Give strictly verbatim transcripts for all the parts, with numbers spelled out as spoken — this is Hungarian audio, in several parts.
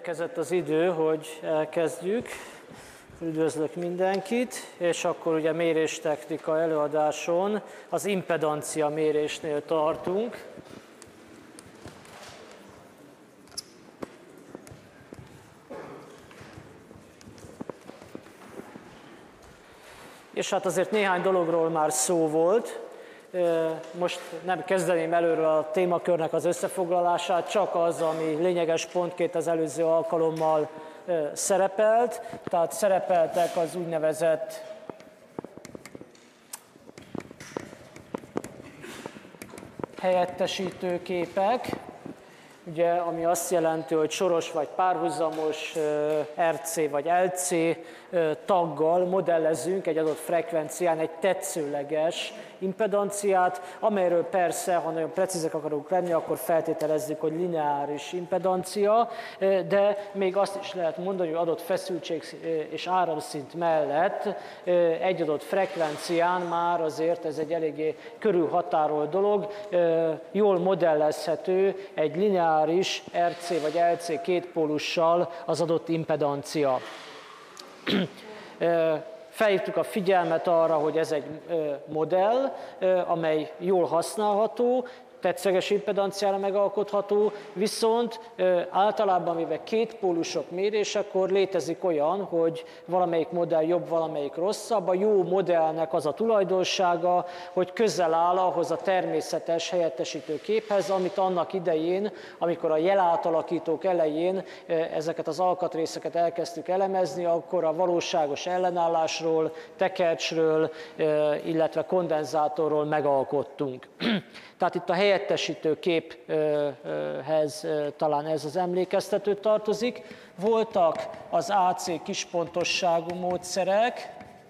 Érkezett az idő, hogy elkezdjük. Üdvözlök mindenkit, és akkor ugye méréstechnika előadáson az impedancia mérésnél tartunk. És hát azért néhány dologról már szó volt. Most nem kezdeném előről a témakörnek az összefoglalását, csak az, ami lényeges pontként az előző alkalommal szerepelt. Tehát szerepeltek az úgynevezett helyettesítő képek, ugye, ami azt jelenti, hogy soros vagy párhuzamos er cé vagy el cé taggal modellezünk egy adott frekvencián egy tetszőleges impedanciát, amelyről persze, ha nagyon precízek akarunk lenni, akkor feltételezzük, hogy lineáris impedancia, de még azt is lehet mondani, hogy adott feszültség és áramszint mellett egy adott frekvencián már azért ez egy eléggé körülhatárolt dolog, jól modellezhető egy lineáris er cé vagy el cé kétpólussal az adott impedancia. Felhívtuk a figyelmet arra, hogy ez egy modell, amely jól használható, tetszőleges impedanciára megalkotható, viszont általában véve kétpólusok mérésekor létezik olyan, hogy valamelyik modell jobb, valamelyik rosszabb. A jó modellnek az a tulajdonsága, hogy közel áll ahhoz a természetes helyettesítő képhez, amit annak idején, amikor a jelátalakítók elején ezeket az alkatrészeket elkezdtük elemezni, akkor a valóságos ellenállásról, tekercsről, illetve kondenzátorról megalkottunk. Tehát itt a helyettesítő képhez talán ez az emlékeztető tartozik. Voltak az á cé kispontosságú módszerek,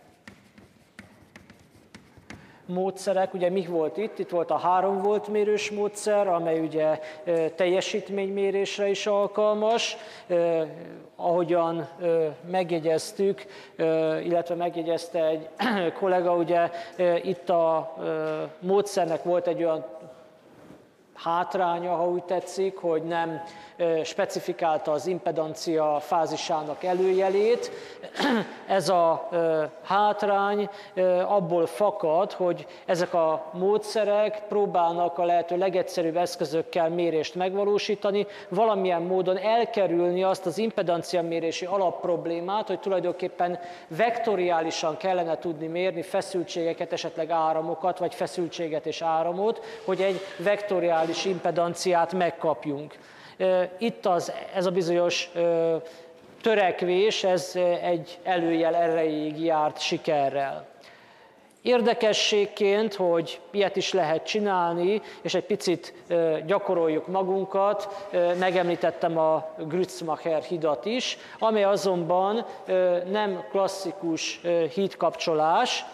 módszerek, ugye mi volt itt? Itt volt a három volt mérős módszer, amely ugye teljesítménymérésre is alkalmas. Ahogyan megjegyeztük, illetve megjegyezte egy kollega, ugye itt a módszernek volt egy olyan hátránya, ha úgy tetszik, hogy nem specifikálta az impedancia fázisának előjelét. Ez a hátrány abból fakad, hogy ezek a módszerek próbálnak a lehető legegyszerűbb eszközökkel mérést megvalósítani, valamilyen módon elkerülni azt az impedancia mérési alapproblémát, hogy tulajdonképpen vektoriálisan kellene tudni mérni feszültségeket, esetleg áramokat, vagy feszültséget és áramot, hogy egy vektoriális impedanciát megkapjunk. Itt az, ez a bizonyos törekvés, ez egy előjel erejéig járt sikerrel. Érdekességként, hogy ilyet is lehet csinálni, és egy picit gyakoroljuk magunkat, megemlítettem a Grützmacher hidat is, amely azonban nem klasszikus hídkapcsolás,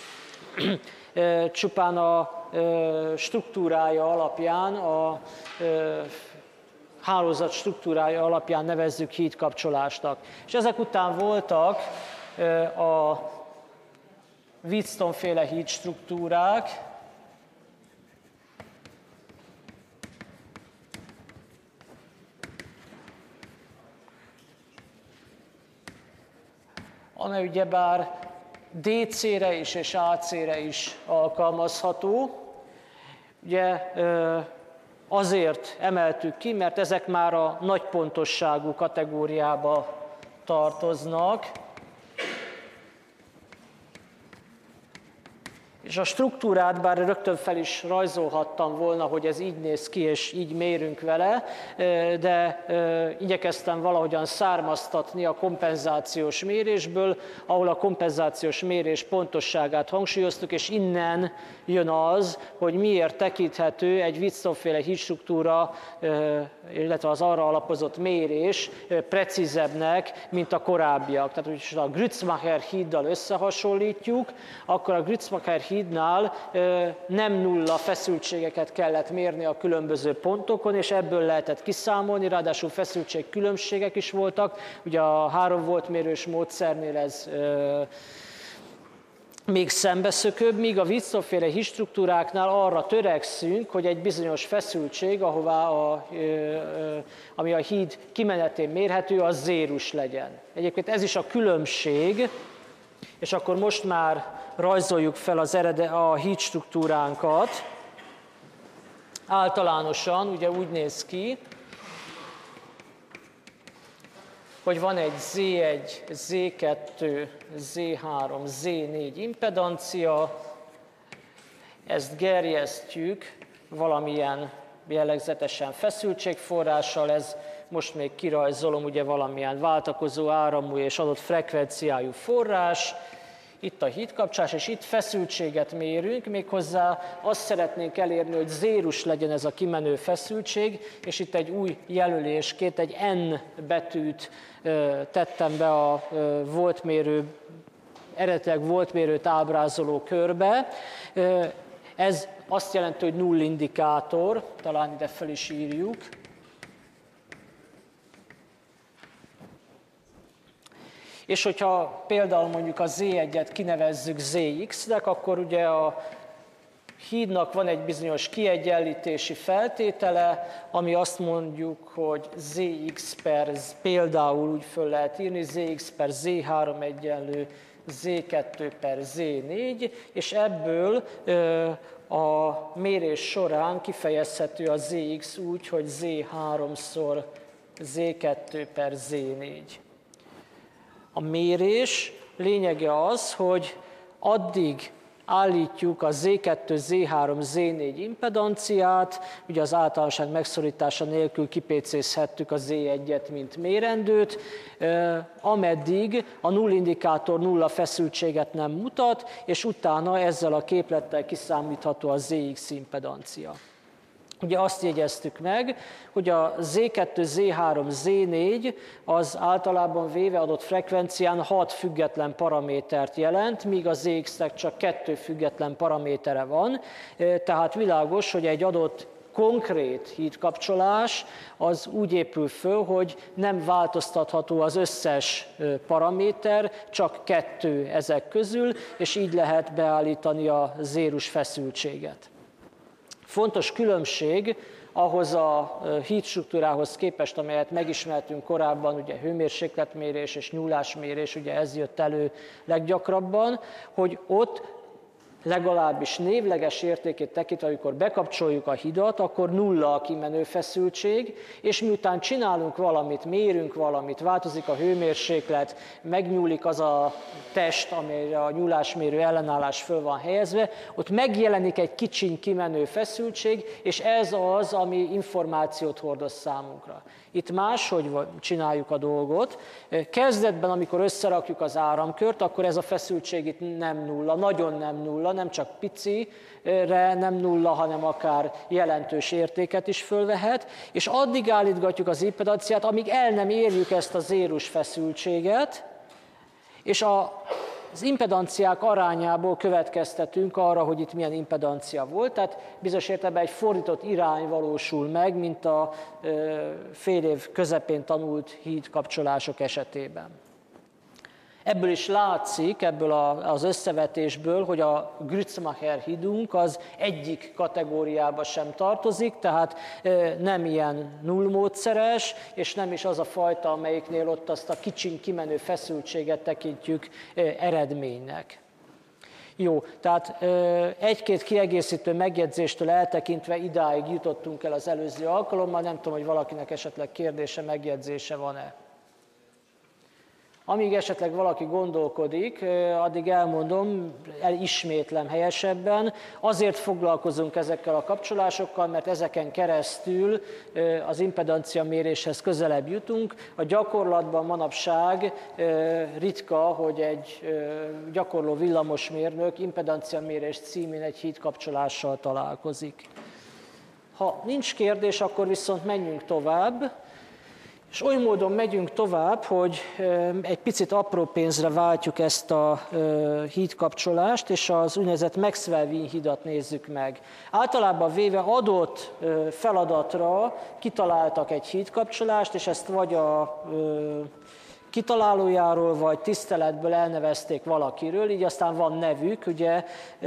csupán a struktúrája alapján, a hálózat struktúrája alapján nevezzük hídkapcsolásnak. És ezek után voltak a Wheatstone-féle hídstruktúrák, amely ugyebár dé cére is és á cére is alkalmazható. Ugye azért emeltük ki, mert ezek már a nagy pontosságú kategóriába tartoznak. És a struktúrát, bár rögtön fel is rajzolhattam volna, hogy ez így néz ki, és így mérünk vele, de igyekeztem valahogyan származtatni a kompenzációs mérésből, ahol a kompenzációs mérés pontosságát hangsúlyoztuk, és innen jön az, hogy miért tekinthető egy Wheatstone-féle hídstruktúra, illetve az arra alapozott mérés precízebbnek, mint a korábbiak. Tehát, hogy a Grützmacher híddal összehasonlítjuk, akkor a Grützmacher hídnál nem nulla feszültségeket kellett mérni a különböző pontokon, és ebből lehetett kiszámolni, ráadásul feszültségkülönbségek is voltak. Ugye a három volt mérős módszernél ez még szembeszökőbb, míg a Wilson-féle hídstruktúráknál arra törekszünk, hogy egy bizonyos feszültség, ahová a, ami a híd kimenetén mérhető, az zérus legyen. Egyébként ez is a különbség, és akkor most már rajzoljuk fel az erede, a hídstruktúránkat. Általánosan ugye úgy néz ki, hogy van egy zé egy, zé kettő, zé három, zé négy impedancia, ezt gerjesztjük valamilyen jellegzetesen feszültségforrással, ez most még kirajzolom ugye valamilyen váltakozó áramú és adott frekvenciájú forrás, itt a hídkapcsolás, és itt feszültséget mérünk, méghozzá azt szeretnénk elérni, hogy zérus legyen ez a kimenő feszültség, és itt egy új jelölésként egy N betűt tettem be a voltmérő, eredetileg voltmérőt ábrázoló körbe. Ez azt jelenti, hogy null indikátor, talán ide fel is írjuk. És hogyha például mondjuk a zé egyet kinevezzük zé iksz-nek, akkor ugye a hídnak van egy bizonyos kiegyenlítési feltétele, ami azt mondjuk, hogy zé iksz per, például úgy föl lehet írni, zé iksz per zé három egyenlő zé kettő per zé négy, és ebből a mérés során kifejezhető a zé iksz úgy, hogy zé háromszor zé kettő per zé négy. A mérés lényege az, hogy addig állítjuk a zé kettő, zé három, zé négy impedanciát, ugye az általánosság megszorítása nélkül kipécézhettük a zé egyet, mint mérendőt, ameddig a null indikátor nulla feszültséget nem mutat, és utána ezzel a képlettel kiszámítható a zé iksz impedancia. Ugye azt jegyeztük meg, hogy a zé kettő, zé három, zé négy az általában véve adott frekvencián hat független paramétert jelent, míg a zé iksz-nek csak kettő független paramétere van, tehát világos, hogy egy adott konkrét hídkapcsolás az úgy épül föl, hogy nem változtatható az összes paraméter, csak kettő ezek közül, és így lehet beállítani a zérus feszültséget. Fontos különbség ahhoz a hídstruktúrához képest, amelyet megismertünk korábban, ugye hőmérsékletmérés és nyúlásmérés, ugye ez jött elő leggyakrabban, hogy ott legalábbis névleges értékét tekintve, amikor bekapcsoljuk a hidat, akkor nulla a kimenő feszültség, és miután csinálunk valamit, mérünk valamit, változik a hőmérséklet, megnyúlik az a test, amelyre a nyúlásmérő ellenállás föl van helyezve, ott megjelenik egy kicsiny kimenő feszültség, és ez az, ami információt hordoz számunkra. Itt máshogy csináljuk a dolgot. Kezdetben, amikor összerakjuk az áramkört, akkor ez a feszültség itt nem nulla, nagyon nem nulla, nem csak picire nem nulla, hanem akár jelentős értéket is fölvehet, és addig állítgatjuk az impedanciát, amíg el nem érjük ezt a zérus feszültséget, és a az impedanciák arányából következtetünk arra, hogy itt milyen impedancia volt, tehát bizonyos értelemben egy fordított irány valósul meg, mint a fél év közepén tanult hídkapcsolások esetében. Ebből is látszik, ebből az összevetésből, hogy a Grützmacher hídunk az egyik kategóriába sem tartozik, tehát nem ilyen nullmódszeres, és nem is az a fajta, amelyiknél ott azt a kicsiny kimenő feszültséget tekintjük eredménynek. Jó, tehát egy-két kiegészítő megjegyzéstől eltekintve idáig jutottunk el az előző alkalommal, nem tudom, hogy valakinek esetleg kérdése, megjegyzése van-e. Amíg esetleg valaki gondolkodik, addig elmondom, elismétlem helyesebben, azért foglalkozunk ezekkel a kapcsolásokkal, mert ezeken keresztül az impedancia méréshez közelebb jutunk. A gyakorlatban manapság ritka, hogy egy gyakorló villamosmérnök impedancia mérés címén egy hídkapcsolással találkozik. Ha nincs kérdés, akkor viszont menjünk tovább. És oly módon megyünk tovább, hogy egy picit apró pénzre váltjuk ezt a hídkapcsolást, és az úgynevezett Maxwell-Wien hidat nézzük meg. Általában véve adott feladatra kitaláltak egy hídkapcsolást, és ezt vagy a kitalálójáról, vagy tiszteletből elnevezték valakiről, így aztán van nevük, ugye,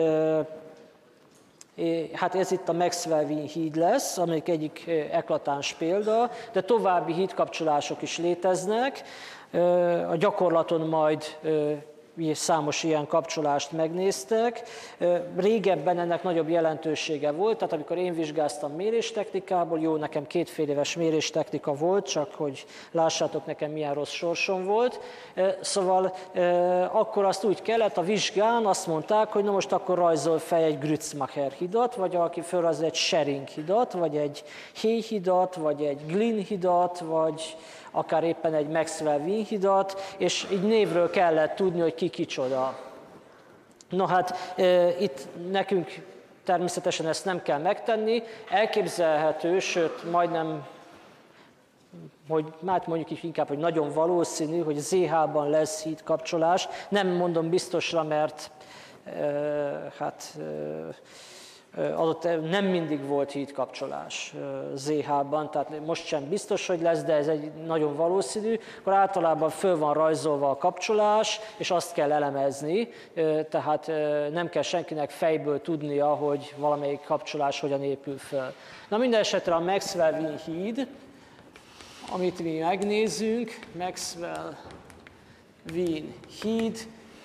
hát ez itt a Maxwell-Wien híd lesz, amelyik egyik eklatáns példa, de további hídkapcsolások is léteznek. A gyakorlaton majd számos ilyen kapcsolást megnéztek. Régebben ennek nagyobb jelentősége volt, tehát amikor én vizsgáztam méréstechnikából, jó, nekem kétfél éves méréstechnika volt, csak hogy lássátok nekem milyen rossz sorsom volt. Szóval akkor azt úgy kellett, a vizsgán azt mondták, hogy na most akkor rajzol fel egy Grützmacher hidat, vagy aki felrajzol egy Schering hidat, vagy egy Hay hidat, vagy egy Glynn hidat, vagy akár éppen egy Maxwell-Wien hidat, és így névről kellett tudni, hogy ki kicsoda. No hát e, itt nekünk természetesen ezt nem kell megtenni, elképzelhető, sőt majdnem, hogy hát mondjuk is inkább, hogy nagyon valószínű, hogy zé há-ban lesz hídkapcsolás. Nem mondom biztosra, mert e, hát e, adott, nem mindig volt hídkapcsolás zé há-ban, tehát most sem biztos, hogy lesz, de ez egy nagyon valószínű. Akkor általában föl van rajzolva a kapcsolás, és azt kell elemezni, tehát nem kell senkinek fejből tudnia, hogy valamelyik kapcsolás hogyan épül föl. Na minden esetre a Maxwell-Wien híd, amit mi megnézzünk, Maxwell-Wien híd,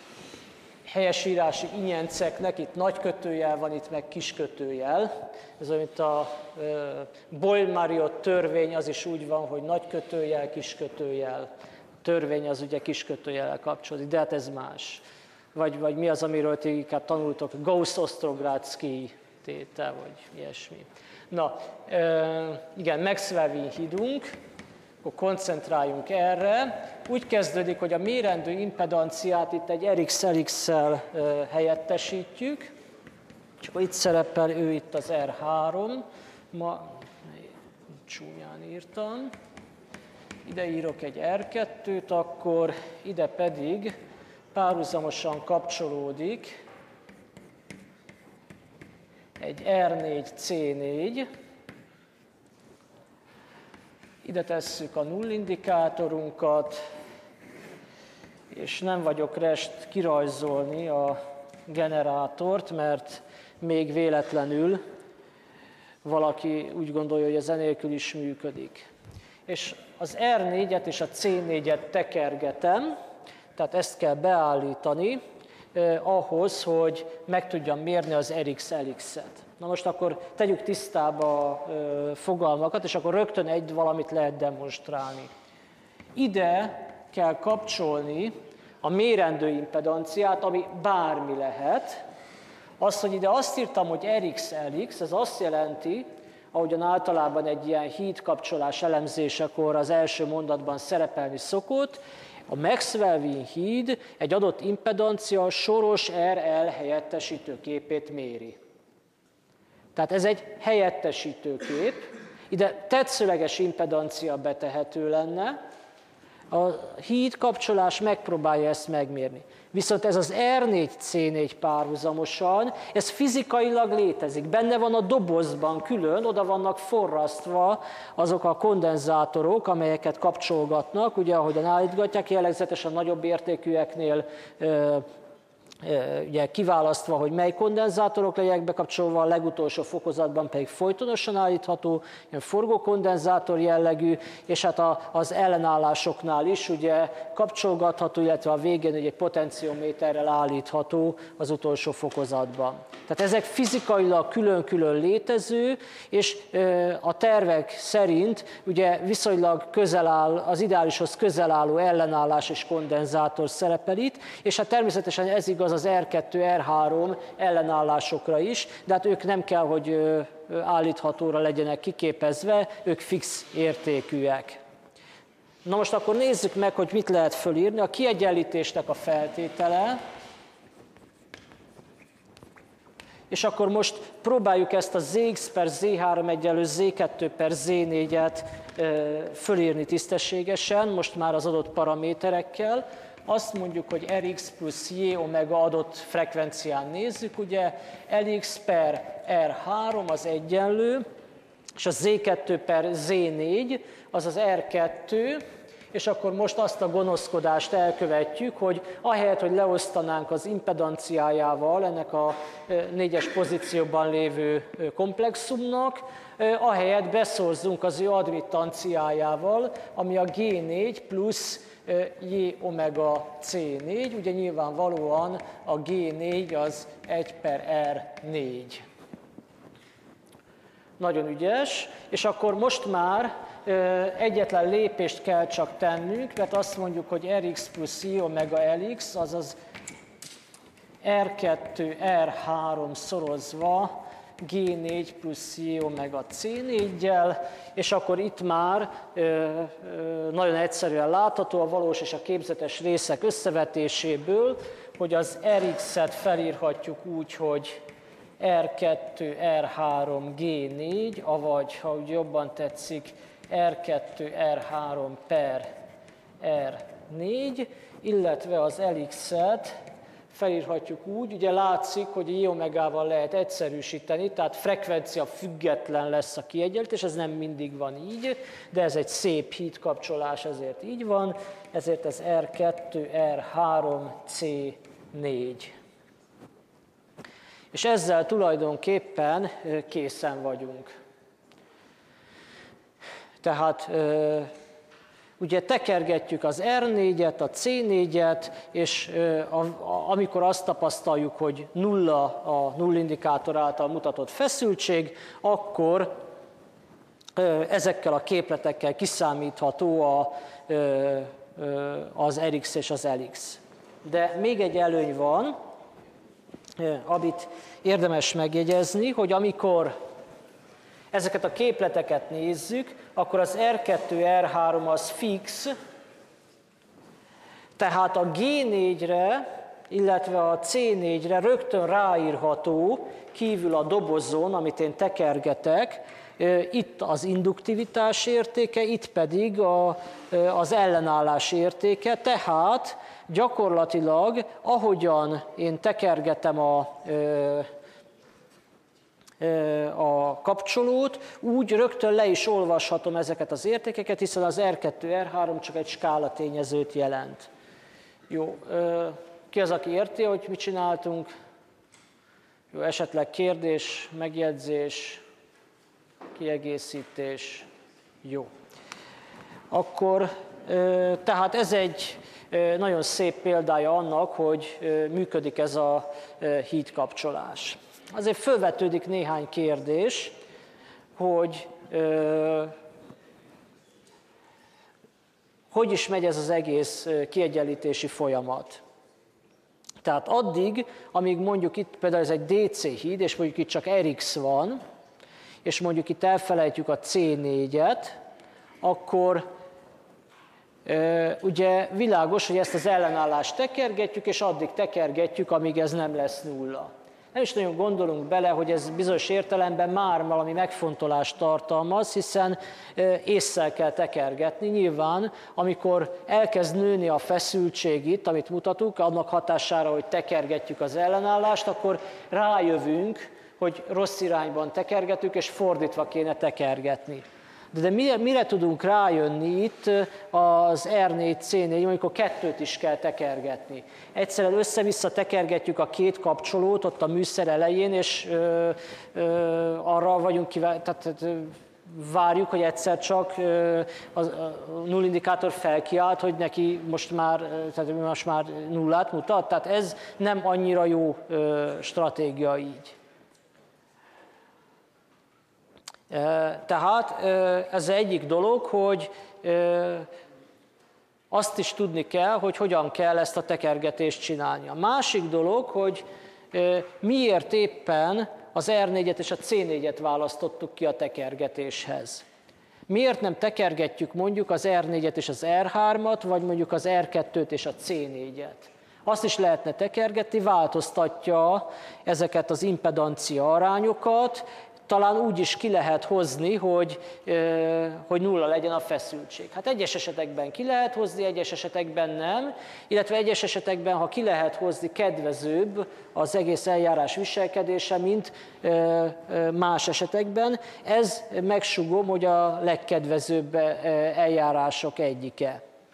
helyesírási ingyenceknek, itt nagy kötőjel van, itt meg kis kötőjel. Ez olyan, mint a Boyle-Marriott törvény, az is úgy van, hogy nagy kötőjel, kis kötőjel. A törvény az ugye kis kötőjellel kapcsolódik, de hát ez más. Vagy, vagy mi az, amiről ti inkább tanultok, Gauss-Ostrogradski tétel, vagy ilyesmi. Na, igen, Maxwell-Wien hídunk, akkor koncentráljunk erre. Úgy kezdődik, hogy a mérendő impedanciát itt egy er iksz el iksszel helyettesítjük, és akkor itt szerepel ő itt az er három, ma csúnyán írtam, ide írok egy er kettőt, akkor ide pedig párhuzamosan kapcsolódik egy er négy cé négy, ide tesszük a nullindikátorunkat, és nem vagyok rest kirajzolni a generátort, mert még véletlenül valaki úgy gondolja, hogy ez enélkül is működik. És az er négyet és a cé négyet tekergetem, tehát ezt kell beállítani eh, ahhoz, hogy meg tudjam mérni az er iksz el iksz-et. Na most akkor tegyük tisztába a fogalmakat, és akkor rögtön egy valamit lehet demonstrálni. Ide kell kapcsolni a mérendő impedanciát, ami bármi lehet. Azt, hogy ide azt írtam, hogy er iksz el iksz, ez azt jelenti, ahogyan általában egy ilyen hídkapcsolás elemzésekor az első mondatban szerepelni szokott, a Maxwell-Wien híd egy adott impedancia soros er el helyettesítő képét méri. Tehát ez egy helyettesítő kép, ide tetszőleges impedancia betehető lenne, a híd kapcsolás megpróbálja ezt megmérni. Viszont ez az er négy cé négy párhuzamosan, ez fizikailag létezik, benne van a dobozban külön, oda vannak forrasztva azok a kondenzátorok, amelyeket kapcsolgatnak, ugye ahogyan állítgatják, jellegzetesen nagyobb értékűeknél ugye kiválasztva, hogy mely kondenzátorok legyenek bekapcsolva, a legutolsó fokozatban pedig folytonosan állítható, ilyen forgókondenzátor jellegű, és hát az ellenállásoknál is ugye kapcsolgatható, illetve a végén egy potenciométerrel állítható az utolsó fokozatban. Tehát ezek fizikailag külön-külön létező, és a tervek szerint ugye viszonylag közel áll, az ideálishoz közel álló ellenállás és kondenzátor szerepel itt, és hát természetesen ez igaz az er kettő, er három ellenállásokra is, de hát ők nem kell, hogy állíthatóra legyenek kiképezve, ők fix értékűek. Na most akkor nézzük meg, hogy mit lehet fölírni. A kiegyenlítésnek a feltétele, és akkor most próbáljuk ezt a zé iksz per zé három egyenlő zé kettő per zé négyet fölírni tisztességesen, most már az adott paraméterekkel. Azt mondjuk, hogy Rx plusz J omega adott frekvencián nézzük, ugye Lx per er három az egyenlő, és a zé kettő per zé négy az az er kettő, és akkor most azt a gonoszkodást elkövetjük, hogy ahelyett, hogy leosztanánk az impedanciájával ennek a négyes pozícióban lévő komplexumnak, ahelyett beszorzunk az ő admittanciájával, ami a gé négy plusz J omega cé négy, ugye nyilvánvalóan a gé négy az egy per er négy. Nagyon ügyes, és akkor most már egyetlen lépést kell csak tennünk, mert azt mondjuk, hogy Rx plusz J omega Lx, azaz er kettő er három szorozva gé négy plusz J omega cé négyel, és akkor itt már ö, ö, nagyon egyszerűen látható a valós és a képzetes részek összevetéséből, hogy az Rx-et felírhatjuk úgy, hogy er kettő er három gé négy, avagy, ha úgy jobban tetszik, er kettő er három per er négy, illetve az Lx-et felírhatjuk úgy, ugye látszik, hogy a J omegával lehet egyszerűsíteni, tehát frekvencia független lesz a kiegyenlítés, ez nem mindig van így, de ez egy szép híd kapcsolás, ezért így van, ezért ez er kettő er három cé négy. És ezzel tulajdonképpen készen vagyunk. Tehát ugye tekergetjük az er négyet, a cé négyet, és amikor azt tapasztaljuk, hogy nulla a nullindikátor által mutatott feszültség, akkor ezekkel a képletekkel kiszámítható a, az Rx és az Lx. De még egy előny van, amit érdemes megjegyezni, hogy amikor ezeket a képleteket nézzük, akkor az er kettő er három az fix, tehát a gé négyre, illetve a cé négyre rögtön ráírható kívül a dobozon, amit én tekergetek, itt az induktivitás értéke, itt pedig a, az ellenállás értéke, tehát gyakorlatilag, ahogyan én tekergetem a, a kapcsolót, úgy rögtön le is olvashatom ezeket az értékeket, hiszen az er kettő er három csak egy skála tényezőt jelent. Jó, ki az, aki érti, hogy mit csináltunk? Jó, esetleg kérdés, megjegyzés, kiegészítés. Jó. Akkor, tehát ez egy nagyon szép példája annak, hogy működik ez a hídkapcsolás. Azért fölvetődik néhány kérdés, hogy hogy is megy ez az egész kiegyenlítési folyamat. Tehát addig, amíg mondjuk itt például ez egy dé cé híd, és mondjuk itt csak Rx van, és mondjuk itt elfelejtjük a cé négyet, akkor e, ugye világos, hogy ezt az ellenállást tekergetjük, és addig tekergetjük, amíg ez nem lesz nulla. Nem is nagyon gondolunk bele, hogy ez bizonyos értelemben már valami megfontolást tartalmaz, hiszen ésszel kell tekergetni. Nyilván, amikor elkezd nőni a feszültség itt, amit mutatunk, annak hatására, hogy tekergetjük az ellenállást, akkor rájövünk, hogy rossz irányban tekergetünk, és fordítva kéne tekergetni. De mire, mire tudunk rájönni itt az er négy cé négy, amikor kettőt is kell tekergetni? Egyszerűen össze-vissza tekergetjük a két kapcsolót ott a műszer elején, és ö, ö, arra vagyunk kíván, tehát ö, várjuk, hogy egyszer csak ö, a, a nullindikátor felkiált, hogy neki most már, tehát most már nullát mutat. Tehát ez nem annyira jó ö, stratégia így. Tehát ez egyik dolog, hogy azt is tudni kell, hogy hogyan kell ezt a tekergetést csinálni. A másik dolog, hogy miért éppen az er négyet és a cé négyet választottuk ki a tekergetéshez. Miért nem tekergetjük mondjuk az er négyet és az er hármat, vagy mondjuk az er kettőt és a cé négyet? Azt is lehetne tekergetni, változtatja ezeket az impedancia arányokat, talán úgy is ki lehet hozni, hogy, hogy nulla legyen a feszültség. Hát egyes esetekben ki lehet hozni, egyes esetekben nem, illetve egyes esetekben, ha ki lehet hozni, kedvezőbb az egész eljárás viselkedése, mint más esetekben. Ez megsugom, hogy a legkedvezőbb eljárások egyike.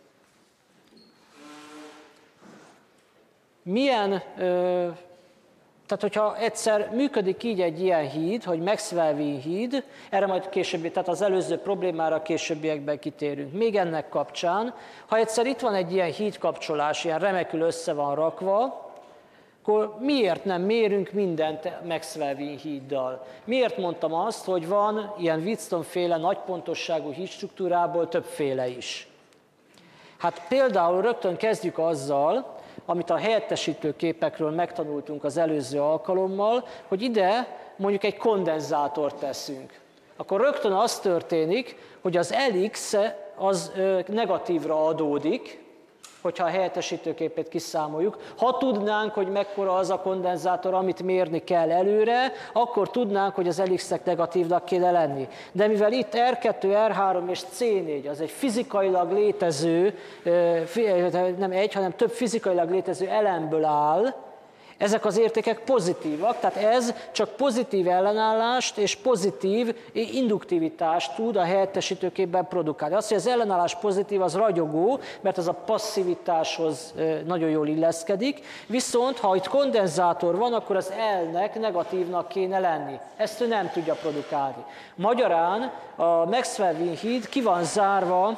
milyen, tehát hogyha egyszer működik így egy ilyen híd, hogy Maxwell-Wien híd, erre majd későbbi, tehát az előző problémára későbbiekben kitérünk. Még ennek kapcsán, ha egyszer itt van egy ilyen hídkapcsolás, ilyen remekül össze van rakva, akkor miért nem mérünk mindent Maxwell-Wien híddal? Miért mondtam azt, hogy van ilyen Wheatstone-féle nagypontosságú hídstruktúrából többféle is? Hát például rögtön kezdjük azzal, amit a helyettesítő képekről megtanultunk az előző alkalommal, hogy ide mondjuk egy kondenzátort teszünk. Akkor rögtön az történik, hogy az Lx az negatívra adódik, hogyha a helyettesítőképét kiszámoljuk. Ha tudnánk, hogy mekkora az a kondenzátor, amit mérni kell előre, akkor tudnánk, hogy az Lx-nek negatívnak kéne lenni. De mivel itt er kettő, er három és cé négy az egy fizikailag létező, nem egy, hanem több fizikailag létező elemből áll, ezek az értékek pozitívak, tehát ez csak pozitív ellenállást és pozitív induktivitást tud a helyettesítőképben produkálni. Azt, hogy az ellenállás pozitív, az ragyogó, mert ez a passzivitáshoz nagyon jól illeszkedik, viszont ha itt kondenzátor van, akkor az L-nek negatívnak kéne lenni. Ezt ő nem tudja produkálni. Magyarán a Maxwell-Wien híd ki van zárva,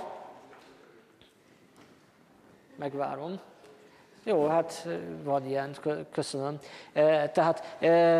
megvárom, jó, hát van ilyen, köszönöm. Tehát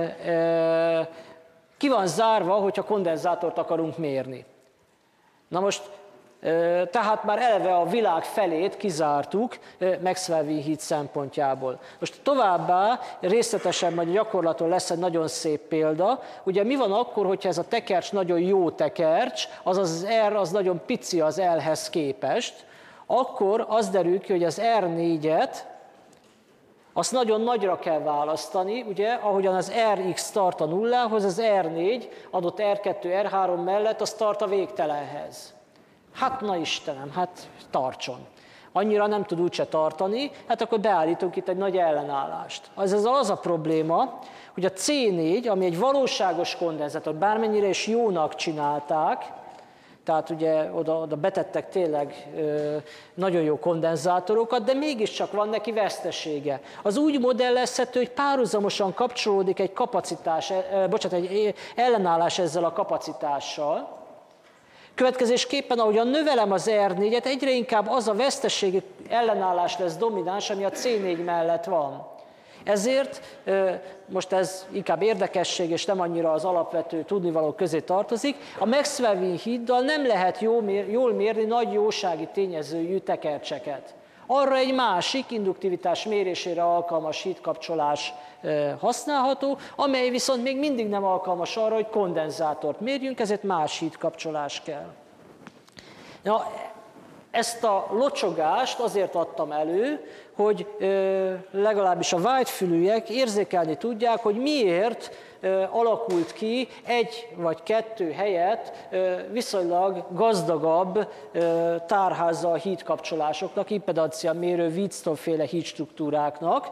ki van zárva, hogyha kondenzátort akarunk mérni. Na most, tehát már eleve a világ felét kizártuk Maxwell-Wien híd szempontjából. Most továbbá részletesen majd a gyakorlaton lesz egy nagyon szép példa. Ugye mi van akkor, hogyha ez a tekercs nagyon jó tekercs, azaz az R az nagyon pici az L-hez képest, akkor az derül ki, hogy az er négyet azt nagyon nagyra kell választani, ugye, ahogyan az Rx tart a nullához, az er négy adott er kettő, er három mellett, az tart a végtelenhez. Hát na Istenem, hát tartson. Annyira nem tud úgyse tartani, hát akkor beállítunk itt egy nagy ellenállást. Az az, az a probléma, hogy a cé négy, ami egy valóságos kondenzátor, bármennyire is jónak csinálták, tehát ugye oda, oda betettek tényleg ö, nagyon jó kondenzátorokat, de mégiscsak van neki vesztesége. Az úgy modellezhető, hogy párhuzamosan kapcsolódik egy kapacitás, ö, bocsánat, egy ellenállás ezzel a kapacitással. Következésképpen, ahogyan növelem az er négyet, egyre inkább az a veszteségi ellenállás lesz domináns, ami a cé négy mellett van. Ezért most ez inkább érdekesség, és nem annyira az alapvető tudnivaló közé tartozik. A Maxwell-Wien híddal nem lehet jól mérni nagy jósági tényezőjű tekercseket. Arra egy másik induktivitás mérésére alkalmas hídkapcsolás használható, amely viszont még mindig nem alkalmas arra, hogy kondenzátort mérjünk, ezért más hídkapcsolás kell. Na, ezt a locsogást azért adtam elő, hogy legalábbis a vágyfülűek érzékelni tudják, hogy miért alakult ki egy vagy kettő helyett viszonylag gazdagabb tárháza a hídkapcsolásoknak, impedancia mérő Wheatstone-féle hídstruktúráknak.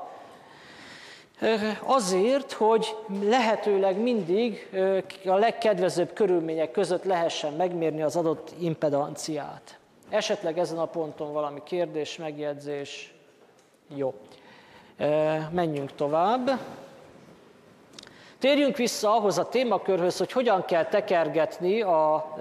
Azért, hogy lehetőleg mindig a legkedvezőbb körülmények között lehessen megmérni az adott impedanciát. Esetleg ezen a ponton valami kérdés, megjegyzés? Jó. Menjünk tovább. Térjünk vissza ahhoz a témakörhöz, hogy hogyan kell tekergetni a,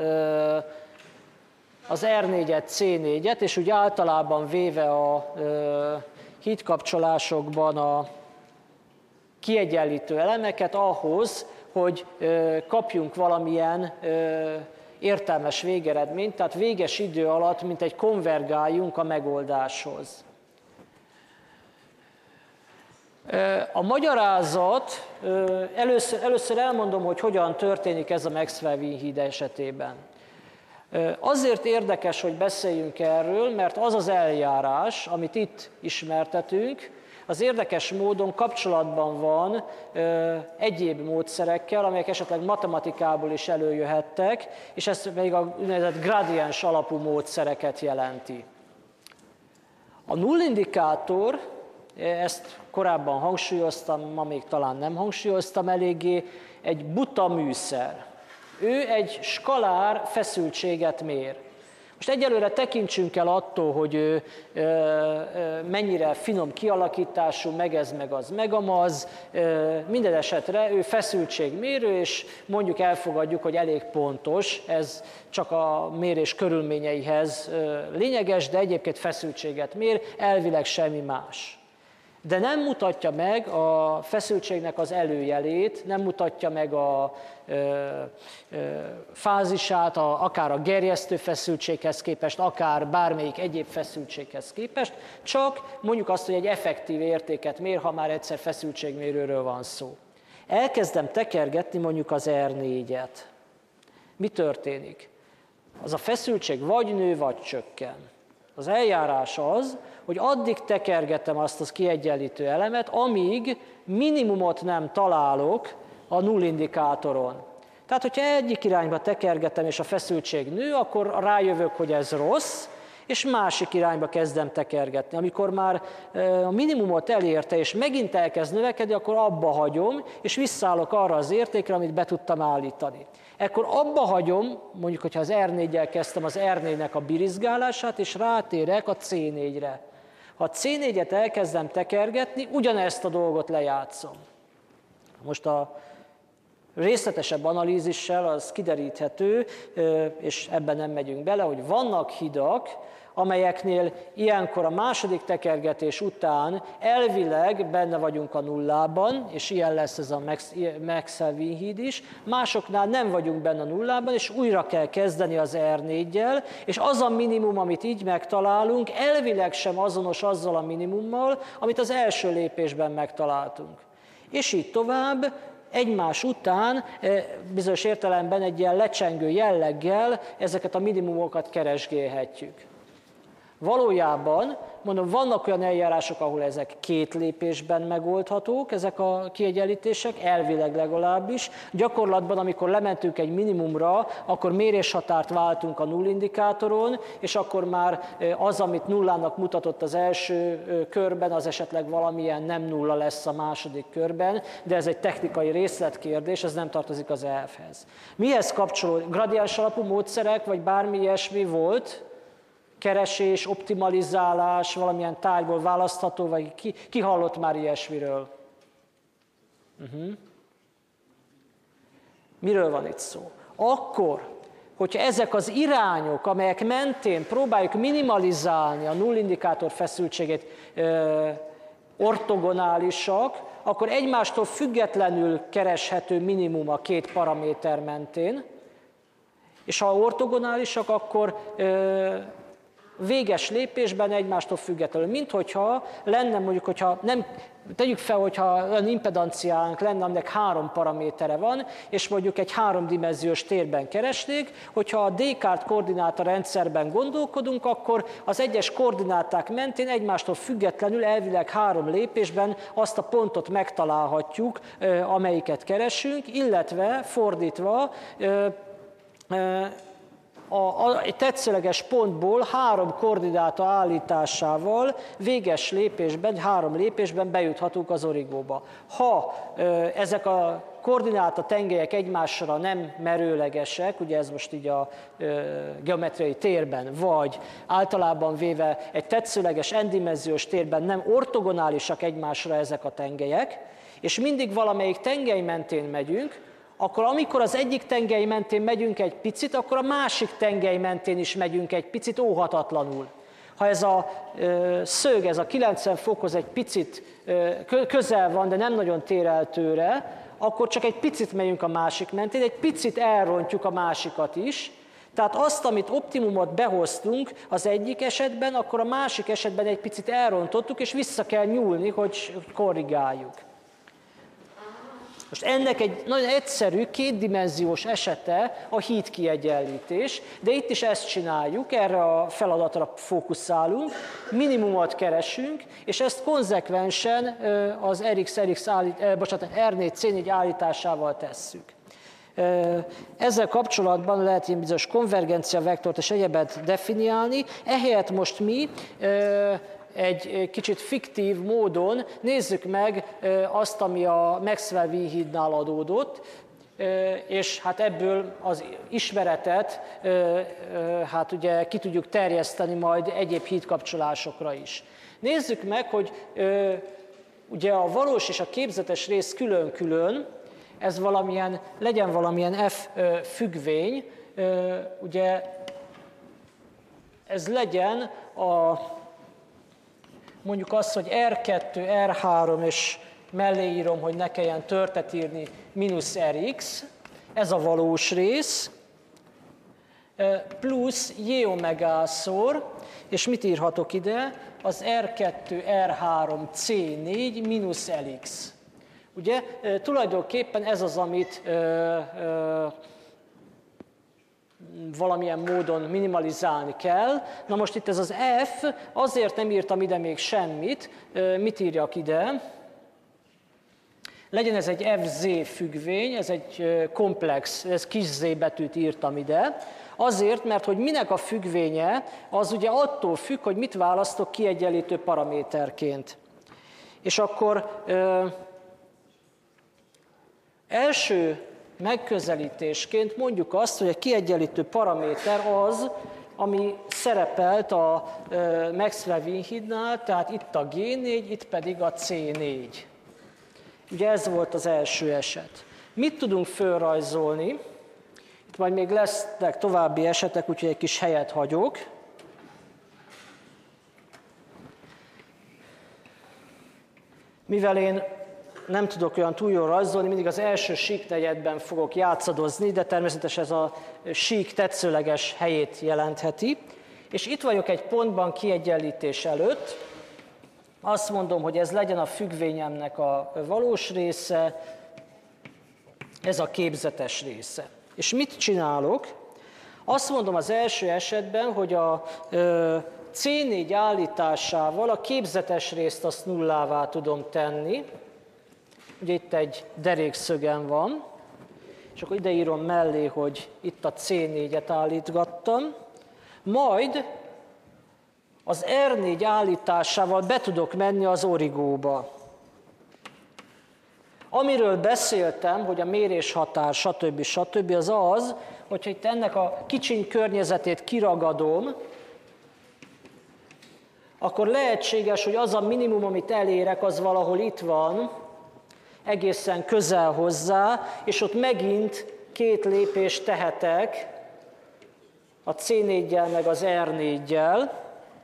az er négyet, cé négyet, és úgy általában véve a hídkapcsolásokban a kiegyenlítő elemeket ahhoz, hogy kapjunk valamilyen értelmes végeredményt, tehát véges idő alatt, mint egy konvergáljunk a megoldáshoz. A magyarázat, először, először elmondom, hogy hogyan történik ez a Maxwell-Wien híd esetében. Azért érdekes, hogy beszéljünk erről, mert az az eljárás, amit itt ismertetünk, az érdekes módon kapcsolatban van ö, egyéb módszerekkel, amelyek esetleg matematikából is előjöhettek, és ez még a úgynevezett gradiens alapú módszereket jelenti. A nullindikátor, ezt korábban hangsúlyoztam, ma még talán nem hangsúlyoztam eléggé, egy buta műszer. Ő egy skalár feszültséget mér. Most egyelőre tekintsünk el attól, hogy mennyire finom kialakítású, meg ez, meg az, meg amaz. Minden esetre ő feszültségmérő, és mondjuk elfogadjuk, hogy elég pontos, ez csak a mérés körülményeihez lényeges, de egyébként feszültséget mér, elvileg semmi más. De nem mutatja meg a feszültségnek az előjelét, nem mutatja meg a ö, ö, fázisát, a, akár a gerjesztő feszültséghez képest, akár bármelyik egyéb feszültséghez képest, csak mondjuk azt, hogy egy effektív értéket mér, ha már egyszer feszültségmérőről van szó. Elkezdem tekergetni mondjuk az er négyet. Mi történik? Az a feszültség vagy nő, vagy csökken. Az eljárás az, hogy addig tekergetem azt az kiegyenlítő elemet, amíg minimumot nem találok a nullindikátoron. Tehát, hogyha egyik irányba tekergetem, és a feszültség nő, akkor rájövök, hogy ez rossz, és másik irányba kezdem tekergetni. Amikor már a minimumot elérte, és megint elkezd növekedni, akkor abba hagyom, és visszaállok arra az értékre, amit be tudtam állítani. Ekkor abba hagyom, mondjuk, hogyha az er néggyel kezdtem az er négynek a birizgálását, és rátérek a cé négyre. Ha a cé négyet elkezdem tekergetni, ugyanezt a dolgot lejátszom. Most a részletesebb analízissel az kideríthető, és ebben nem megyünk bele, hogy vannak hidak, amelyeknél ilyenkor a második tekergetés után elvileg benne vagyunk a nullában, és ilyen lesz ez a Maxwell-Wien híd is, másoknál nem vagyunk benne a nullában, és újra kell kezdeni az er néggyel, és az a minimum, amit így megtalálunk, elvileg sem azonos azzal a minimummal, amit az első lépésben megtaláltunk. És így tovább, egymás után bizonyos értelemben egy ilyen lecsengő jelleggel ezeket a minimumokat keresgélhetjük. Valójában, mondom, vannak olyan eljárások, ahol ezek két lépésben megoldhatók, ezek a kiegyenlítések, elvileg legalábbis. Gyakorlatban, amikor lementünk egy minimumra, akkor méréshatárt váltunk a nullindikátoron, és akkor már az, amit nullának mutatott az első körben, az esetleg valamilyen nem nulla lesz a második körben, de ez egy technikai részletkérdés, ez nem tartozik az elfhez. Mihez kapcsolódik? Gradiens alapú módszerek, vagy bármi ilyesmi volt? Keresés, optimalizálás, valamilyen tárgyból választható, vagy ki, ki hallott már ilyesmiről? Uh-huh. Miről van itt szó? Akkor, hogyha ezek az irányok, amelyek mentén próbáljuk minimalizálni a nullindikátor feszültségét, ö, ortogonálisak, akkor egymástól függetlenül kereshető minimum a két paraméter mentén, és ha ortogonálisak, akkor ö, véges lépésben egymástól függetlenül, mint hogyha lenne mondjuk, hogyha nem, tegyük fel, hogyha olyan impedanciánk lenne, aminek három paramétere van, és mondjuk egy háromdimenziós térben keresnék, hogyha a Descartes koordináta rendszerben gondolkodunk, akkor az egyes koordináták mentén egymástól függetlenül elvileg három lépésben azt a pontot megtalálhatjuk, amelyiket keresünk, illetve fordítva, A, a, egy tetszőleges pontból három koordináta állításával véges lépésben, három lépésben bejuthatunk az origóba. Ha ö, ezek a koordináta tengelyek egymásra nem merőlegesek, ugye ez most így a ö, geometriai térben, vagy általában véve egy tetszőleges n-dimenziós térben nem ortogonálisak egymásra ezek a tengelyek, és mindig valamelyik tengely mentén megyünk, akkor amikor az egyik tengely mentén megyünk egy picit, akkor a másik tengely mentén is megyünk egy picit óhatatlanul. Ha ez a ö, szög, ez a kilencven fokhoz egy picit ö, közel van, de nem nagyon tér el tőle, akkor csak egy picit megyünk a másik mentén, egy picit elrontjuk a másikat is. Tehát azt, amit optimumot behoztunk az egyik esetben, akkor a másik esetben egy picit elrontottuk, és vissza kell nyúlni, hogy korrigáljuk. Most ennek egy nagyon egyszerű, kétdimenziós esete a híd kiegyenlítés, de itt is ezt csináljuk, erre a feladatra fókuszálunk, minimumot keresünk, és ezt konzekvensen az er iksz er iksz állít, bocsánat, er négy cé négy állításával tesszük. Ezzel kapcsolatban lehet ilyen bizonyos konvergencia vektort és egyebet definiálni, ehelyett most mi egy kicsit fiktív módon nézzük meg azt, ami a Maxwell-Wien hídnál adódott. és hát ebből az ismeretet hát ugye ki tudjuk terjeszteni majd egyéb hídkapcsolásokra is. Nézzük meg, hogy ugye a valós és a képzetes rész külön-külön, ez valamilyen, legyen valamilyen F függvény, ugye ez legyen a, mondjuk azt, hogy er kettő, er három, és mellé írom, hogy ne kelljen törtet írni, mínusz Rx, ez a valós rész, plusz J omegaszor, és mit írhatok ide? Az er kettő, er három, cé négy, mínusz Lx. Ugye, tulajdonképpen ez az, amit ö, ö, valamilyen módon minimalizálni kell. Na most itt ez az F, azért nem írtam ide még semmit, mit írjak ide? Legyen ez egy ef zé függvény, ez egy komplex, ez kis z betűt írtam ide. Azért, mert hogy minek a függvénye, az ugye attól függ, hogy mit választok kiegyenlítő paraméterként. És akkor ö, első megközelítésként mondjuk azt, hogy a kiegyenlítő paraméter az, ami szerepelt a Maxwell-Wien-hídnál, tehát itt a gé négy, itt pedig a cé négy. Ugye ez volt az első eset. Mit tudunk fölrajzolni? Itt majd még lesznek további esetek, úgyhogy egy kis helyet hagyok. Mivel én nem tudok olyan túl jól rajzolni, mindig az első síknegyedben fogok játszadozni, de természetesen ez a sík tetszőleges helyét jelentheti. És itt vagyok egy pontban kiegyenlítés előtt. Azt mondom, hogy ez legyen a függvényemnek a valós része, ez a képzetes része. És mit csinálok? Azt mondom az első esetben, hogy a cé négy állításával a képzetes részt azt nullává tudom tenni. Ugye itt egy derékszögem van, és akkor ide írom mellé, hogy itt a cé négyet állítgattam. Majd az er négy állításával be tudok menni az origóba. Amiről beszéltem, hogy a méréshatár, stb. stb. Az az, hogyha itt ennek a kicsiny környezetét kiragadom, akkor lehetséges, hogy az a minimum, amit elérek, az valahol itt van, egészen közel hozzá, és ott megint két lépést tehetek a cé néggyel meg az er néggyel,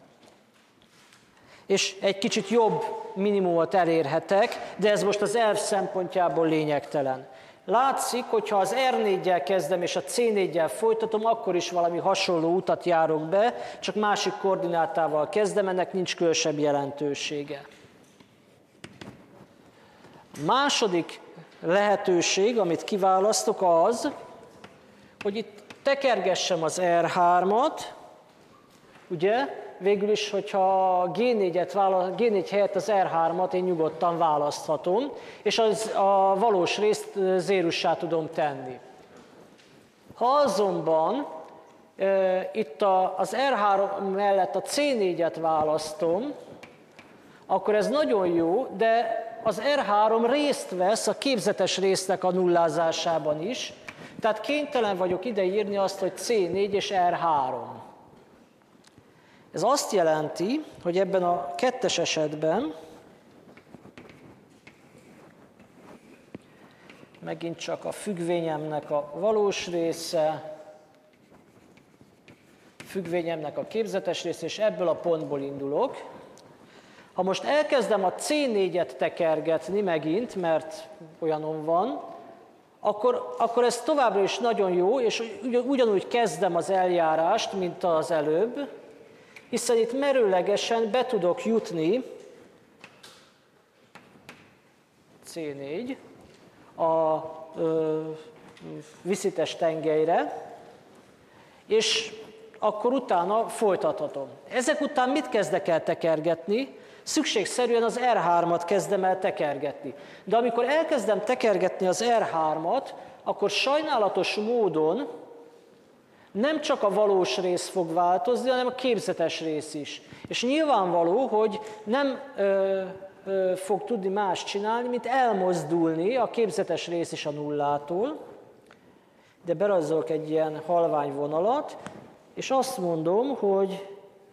és egy kicsit jobb minimumot elérhetek, de ez most az elv szempontjából lényegtelen. Látszik, hogyha az er néggyel kezdem és a cé néggyel folytatom, akkor is valami hasonló utat járok be, csak másik koordinátával kezdem, ennek nincs különösebb jelentősége. Második lehetőség, amit kiválasztok, az, hogy itt tekergessem az er hármat, ugye, végül is, hogyha a gé négyet választ, gé négy helyett az er hármat én nyugodtan választhatom, és az, a valós részt zérussá tudom tenni. Ha azonban e, itt a, az er három mellett a cé négyet választom, akkor ez nagyon jó, de az er három részt vesz a képzetes résznek a nullázásában is, tehát kénytelen vagyok ideírni azt, hogy cé négy és er három. Ez azt jelenti, hogy ebben a kettes esetben megint csak a függvényemnek a valós része, függvényemnek a képzetes része, és ebből a pontból indulok. Ha most elkezdem a cé négyet tekergetni megint, mert olyanom van, akkor, akkor ez továbbra is nagyon jó, és ugyanúgy kezdem az eljárást, mint az előbb, hiszen itt merőlegesen be tudok jutni cé négy a ö, viszites tengelyre, és akkor utána folytathatom. Ezek után mit kezdek el tekergetni? Szükségszerűen az er hármat kezdem el tekergetni. De amikor elkezdem tekergetni az er hármat, akkor sajnálatos módon nem csak a valós rész fog változni, hanem a képzetes rész is. És nyilvánvaló, hogy nem ö, ö, fog tudni más csinálni, mint elmozdulni a képzetes rész is a nullától. de berajzolok egy ilyen halvány vonalat, és azt mondom, hogy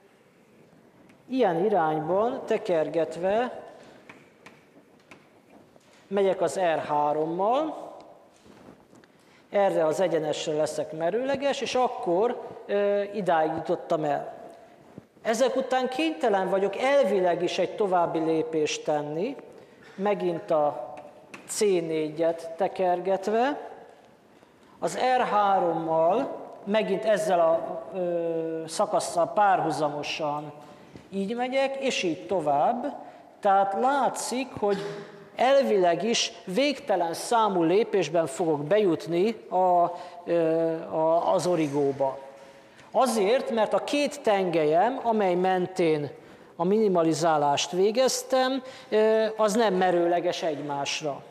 ilyen irányban tekergetve megyek az er hárommal, erre az egyenesre leszek merőleges, és akkor e, idáig jutottam el. Ezek után kénytelen vagyok elvileg is egy további lépést tenni, megint a cé négyet tekergetve, az er hárommal, megint ezzel a ö, szakasszal párhuzamosan így megyek, és így tovább. Tehát látszik, hogy elvileg is végtelen számú lépésben fogok bejutni a, a, az origóba. Azért, mert a két tengelyem, amely mentén a minimalizálást végeztem, az nem merőleges egymásra.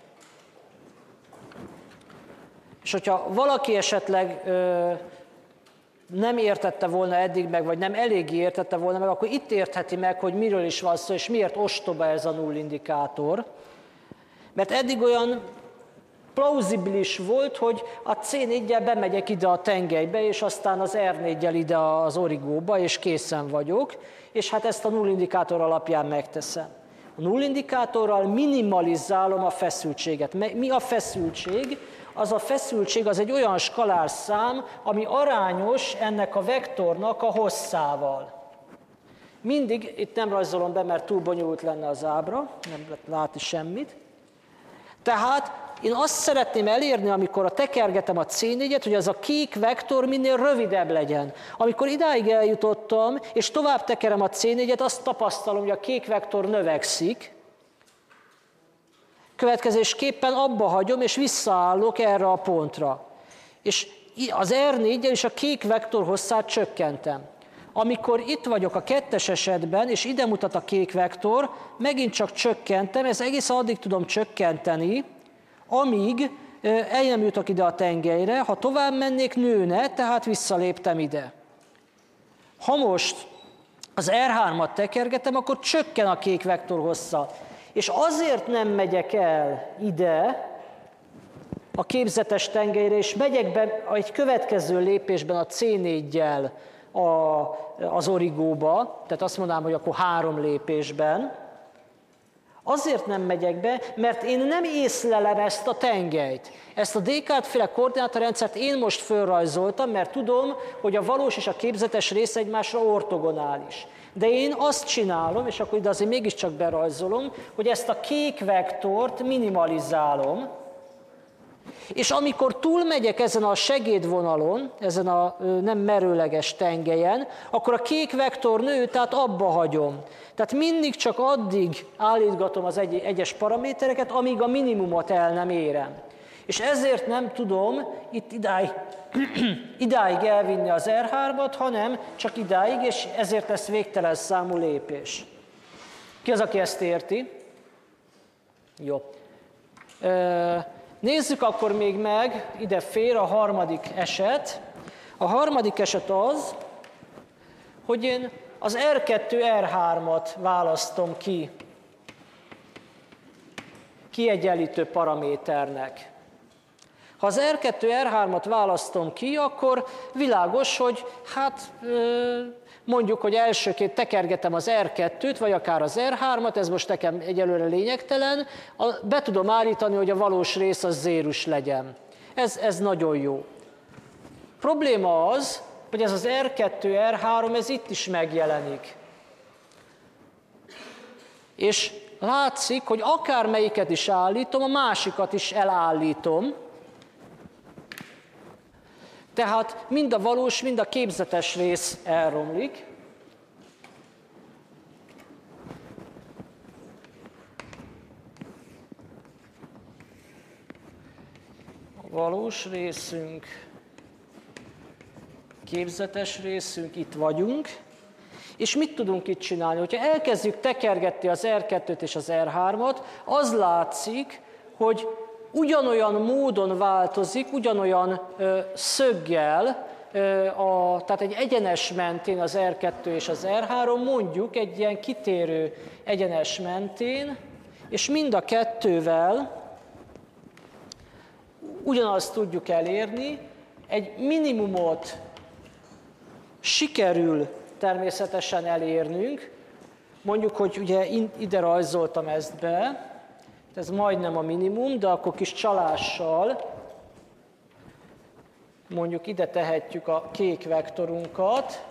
És hogyha valaki esetleg nem értette volna eddig meg, vagy nem eléggé értette volna meg, akkor itt értheti meg, hogy miről is van szó, és miért ostoba ez a nullindikátor. Mert eddig olyan plauzibilis volt, hogy a cé néggyel bemegyek ide a tengelybe, és aztán az er néggyel ide az origóba, és készen vagyok, és hát ezt a nullindikátor alapján megteszem. A nullindikátorral minimalizálom a feszültséget. Mi a feszültség? Az a feszültség az egy olyan skalár szám, ami arányos ennek a vektornak a hosszával. Mindig, itt nem rajzolom be, mert túl bonyolult lenne az ábra, nem lehet látni semmit. Tehát én azt szeretném elérni, amikor a tekergetem a cé négyet, hogy az a kék vektor minél rövidebb legyen. Amikor idáig eljutottam, és tovább tekerem a cé négyet, azt tapasztalom, hogy a kék vektor növekszik. Következésképpen abba hagyom, és visszaállok erre a pontra. És az er néggyel is a kék vektor hosszát csökkentem. Amikor itt vagyok a kettes esetben, és ide mutat a kék vektor, megint csak csökkentem, ezt egészen addig tudom csökkenteni, amíg el nem jutok ide a tengelyre, ha tovább mennék, nőne, tehát visszaléptem ide. Ha most az er hármat tekergetem, akkor csökken a kék vektor hossza. És azért nem megyek el ide, a képzetes tengelyre, és megyek be egy következő lépésben a cé néggyel a, az origóba, tehát azt mondanám, hogy akkor három lépésben, azért nem megyek be, mert én nem észlelem ezt a tengelyt. Ezt a Descartes-féle koordinátorrendszert én most fölrajzoltam, mert tudom, hogy a valós és a képzetes rész egymásra ortogonális. De én azt csinálom, és akkor ide azért mégiscsak berajzolom, hogy ezt a kék vektort minimalizálom, és amikor túlmegyek ezen a segédvonalon, ezen a nem merőleges tengelyen, akkor a kék vektor nő, tehát abba hagyom. Tehát mindig csak addig állítgatom az egy, egyes paramétereket, amíg a minimumot el nem érem. És ezért nem tudom itt idáig, idáig elvinni az er hármat, hanem csak idáig, és ezért lesz végtelen számú lépés. Ki az, aki ezt érti? Jó. Nézzük akkor még meg, ide fér a harmadik eset. A harmadik eset az, hogy én az er kettő er hármat választom ki kiegyenlítő paraméternek. Ha az er kettő er hármat választom ki, akkor világos, hogy hát mondjuk, hogy elsőként tekergetem az er kettőt, vagy akár az er hármat, ez most nekem egyelőre lényegtelen, be tudom állítani, hogy a valós rész az zérus legyen. Ez, ez nagyon jó. Probléma az, hogy ez az er kettő er három, ez itt is megjelenik. És látszik, hogy akármelyiket is állítom, a másikat is elállítom. Tehát mind a valós, mind a képzetes rész elromlik. A valós részünk, képzetes részünk, itt vagyunk. És mit tudunk itt csinálni? Hogyha elkezdjük tekergetni az er kettőt és az er hármat, az látszik, hogy ugyanolyan módon változik, ugyanolyan ö, szöggel, ö, a, tehát egy egyenes mentén az er kettő és az er három, mondjuk egy ilyen kitérő egyenes mentén, és mind a kettővel ugyanazt tudjuk elérni, egy minimumot sikerül természetesen elérnünk, mondjuk, hogy ugye ide rajzoltam ezt be, ez majdnem a minimum, de akkor kis csalással mondjuk ide tehetjük a kék vektorunkat.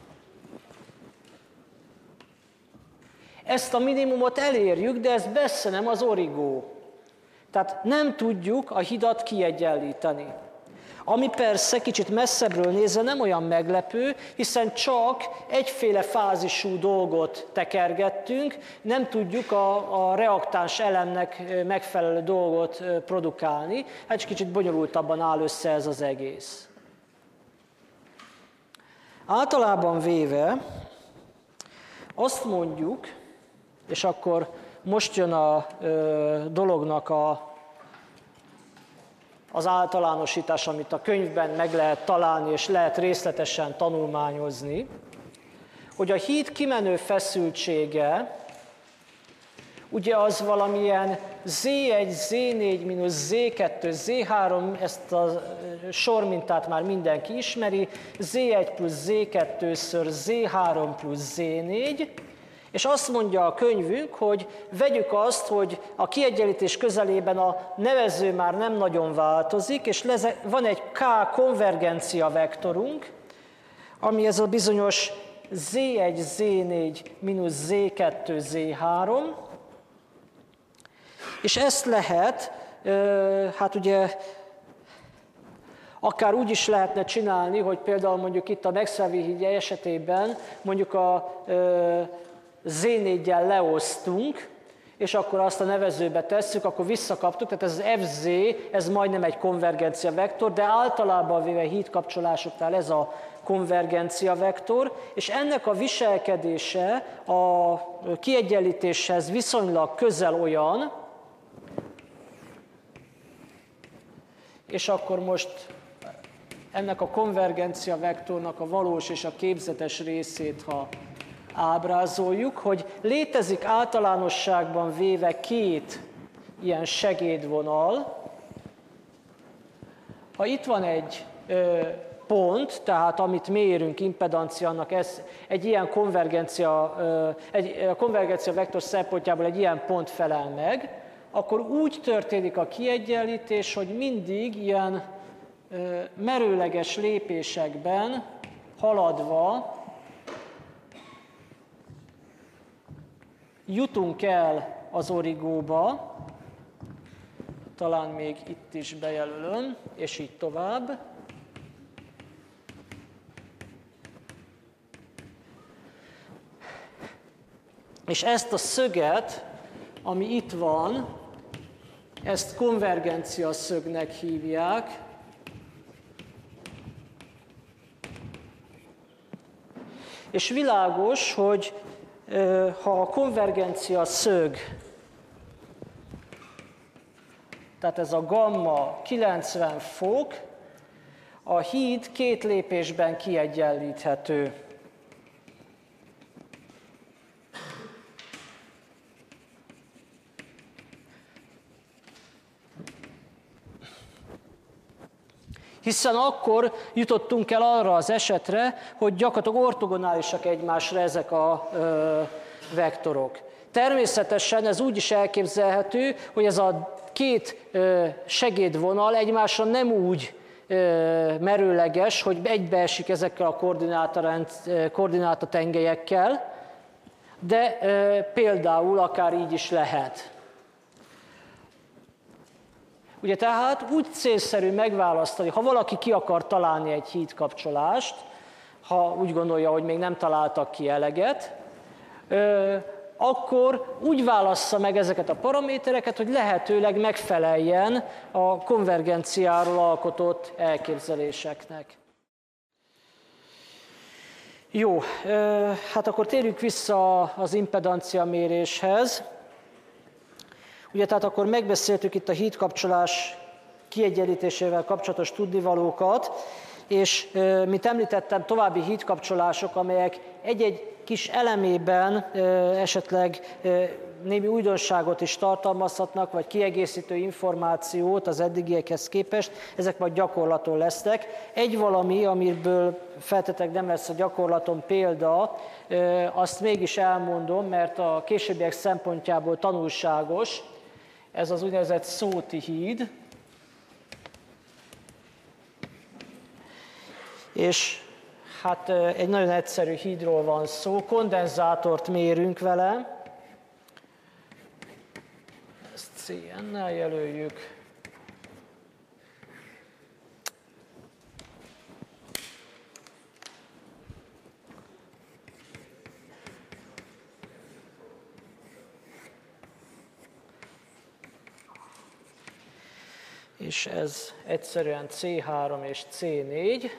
Ezt a minimumot elérjük, de ez messze nem az origó. Tehát nem tudjuk a hidat kiegyenlíteni. Ami persze kicsit messzebbről nézve nem olyan meglepő, hiszen csak egyféle fázisú dolgot tekergettünk, nem tudjuk a, a reaktáns elemnek megfelelő dolgot produkálni, hát kicsit bonyolultabban áll össze ez az egész. Általában véve azt mondjuk, és akkor most jön a ö, dolognak a az általánosítás, amit a könyvben meg lehet találni, és lehet részletesen tanulmányozni, hogy a híd kimenő feszültsége, ugye az valamilyen zé egy, zé négy mínusz zé kettő, zé három, ezt a sormintát már mindenki ismeri, zé egy plusz zé kettő-ször zé három plusz zé négy, és azt mondja a könyvünk, hogy vegyük azt, hogy a kiegyenlítés közelében a nevező már nem nagyon változik, és van egy K konvergencia vektorunk, ami ez a bizonyos zé egy, zé négy mínusz zé kettő, zé három, és ezt lehet, hát ugye, akár úgy is lehetne csinálni, hogy például mondjuk itt a Maxwell-Híd esetében mondjuk a zé néggyel leosztunk, és akkor azt a nevezőbe tesszük, akkor visszakaptuk, tehát ez az ef zé, ez majdnem egy konvergencia vektor, de általában véve hídkapcsolásoknál ez a konvergencia vektor, és ennek a viselkedése a kiegyenlítéshez viszonylag közel olyan, és akkor most ennek a konvergencia vektornak a valós és a képzetes részét, ha ábrázoljuk, hogy létezik általánosságban véve két ilyen segédvonal. Ha itt van egy ö, pont, tehát amit mérünk impedanciának, ez egy ilyen konvergencia, ö, egy, a konvergencia vektor szempontjából egy ilyen pont felel meg, akkor úgy történik a kiegyenlítés, hogy mindig ilyen ö, merőleges lépésekben haladva jutunk el az origóba, talán még itt is bejelölöm, és így tovább. És ezt a szöget, ami itt van, ezt konvergencia szögnek hívják. És világos, hogy ha a konvergencia szög, tehát ez a gamma kilencven fok, a híd két lépésben kiegyenlíthető. Hiszen akkor jutottunk el arra az esetre, hogy gyakorlatilag ortogonálisak egymásra ezek a ö, vektorok. Természetesen ez úgy is elképzelhető, hogy ez a két ö, segédvonal egymásra nem úgy ö, merőleges, hogy egybeesik ezekkel a koordinátatengelyekkel, de ö, például akár így is lehet. Ugye tehát úgy célszerű megválasztani, ha valaki ki akar találni egy hídkapcsolást, ha úgy gondolja, hogy még nem találtak ki eleget, akkor úgy válassza meg ezeket a paramétereket, hogy lehetőleg megfeleljen a konvergenciáról alkotott elképzeléseknek. Jó, hát akkor térjünk vissza az impedancia méréshez. Ugye, tehát akkor megbeszéltük itt a hídkapcsolás kiegyenlítésével kapcsolatos tudnivalókat, és mint említettem, további hídkapcsolások, amelyek egy-egy kis elemében esetleg némi újdonságot is tartalmazhatnak, vagy kiegészítő információt az eddigiekhez képest, ezek majd gyakorlaton lesznek. Egy valami, amiből feltétlenül nem lesz a gyakorlaton példa, azt mégis elmondom, mert a későbbiek szempontjából tanulságos, ez az úgynevezett Szóti híd. És hát egy nagyon egyszerű hídról van szó, kondenzátort mérünk vele, ezt cé en-nel jelöljük. És ez egyszerűen cé három és cé négy.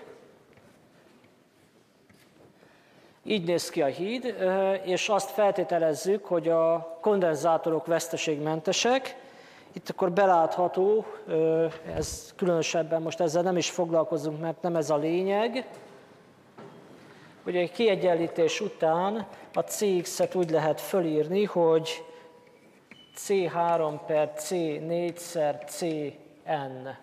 Így néz ki a híd, és azt feltételezzük, hogy a kondenzátorok veszteségmentesek. Itt akkor belátható, ez különösebben most ezzel nem is foglalkozunk, mert nem ez a lényeg, hogy egy kiegyenlítés után a cé iksz-et úgy lehet fölírni, hogy cé három per cé négyszer cé en.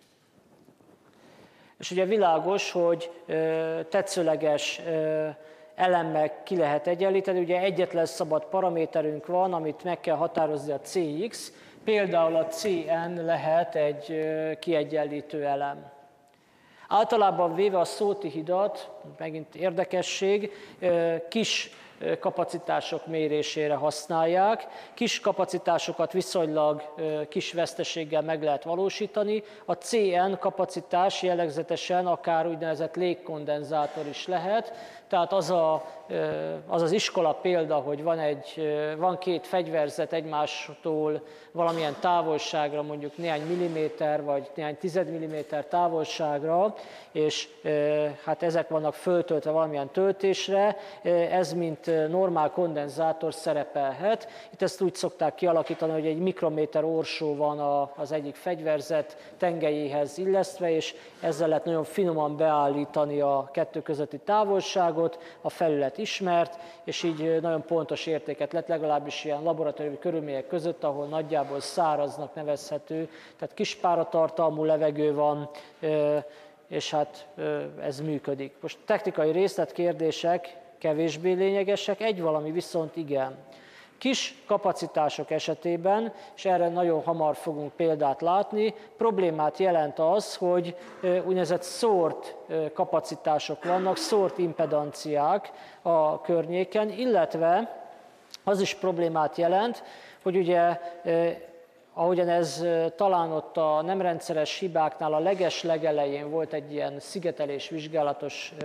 És ugye világos, hogy tetszőleges elemmel ki lehet egyenlíteni. Ugye egyetlen szabad paraméterünk van, amit meg kell határozni, a cé iksz. Például a cé en lehet egy kiegyenlítő elem. Általában véve a Szóti hidat, megint érdekesség, kis kapacitások mérésére használják. Kis kapacitásokat viszonylag kis veszteséggel meg lehet valósítani. A cé en kapacitás jellegzetesen akár úgynevezett légkondenzátor is lehet. Tehát az, a, az az iskola példa, hogy van, egy, van két fegyverzet egymástól valamilyen távolságra, mondjuk néhány milliméter vagy néhány tized milliméter távolságra, és hát ezek vannak föltöltve valamilyen töltésre, ez mint normál kondenzátor szerepelhet. Itt ezt úgy szokták kialakítani, hogy egy mikrométer orsó van az egyik fegyverzet tengelyéhez illesztve, és ezzel lehet nagyon finoman beállítani a kettő közötti távolságot, a felület ismert, és így nagyon pontos értéket lett, legalábbis ilyen laboratóriumi körülmények között, ahol nagyjából száraznak nevezhető, tehát kis páratartalmú levegő van, és hát ez működik. Most technikai részletkérdések kevésbé lényegesek, egy valami viszont igen. Kis kapacitások esetében, és erre nagyon hamar fogunk példát látni, problémát jelent az, hogy úgynevezett szórt kapacitások vannak, szórt impedanciák a környéken, illetve az is problémát jelent, hogy ugye, ahogyan ez talán ott a nem rendszeres hibáknál a leges legelején volt egy ilyen szigetelés vizsgálatos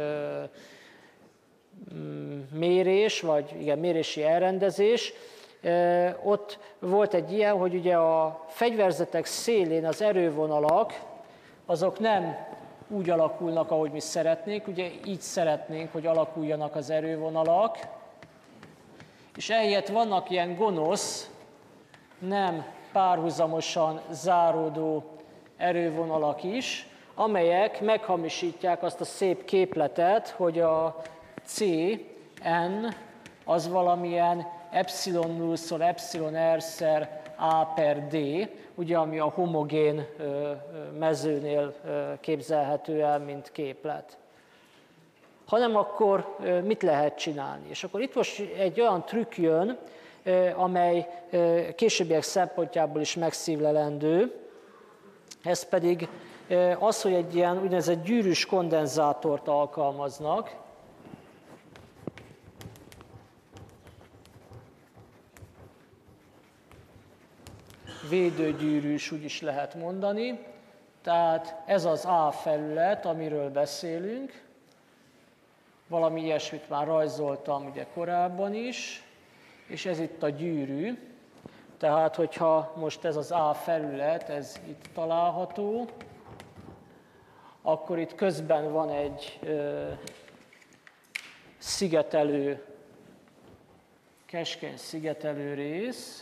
mérés, vagy igen, mérési elrendezés. Ott volt egy ilyen, hogy ugye a fegyverzetek szélén az erővonalak, azok nem úgy alakulnak, ahogy mi szeretnénk, ugye így szeretnénk, hogy alakuljanak az erővonalak, és ehelyett vannak ilyen gonosz, nem párhuzamosan záródó erővonalak is, amelyek meghamisítják azt a szép képletet, hogy a cé en az valamilyen epsilon nullszor epsilon r-szer a per d, ugye, ami a homogén mezőnél képzelhető el, mint képlet. Hanem akkor mit lehet csinálni? És akkor itt most egy olyan trükk jön, amely későbbiek szempontjából is megszívlelendő, ez pedig az, hogy egy ilyen úgynevezett gyűrűs kondenzátort alkalmaznak. Védőgyűrűs, úgy is lehet mondani. Tehát ez az A felület, amiről beszélünk. Valami ilyesmit már rajzoltam ugye korábban is, és ez itt a gyűrű. Tehát, hogyha most ez az A felület, ez itt található, akkor itt közben van egy ö, szigetelő, keskeny szigetelő rész,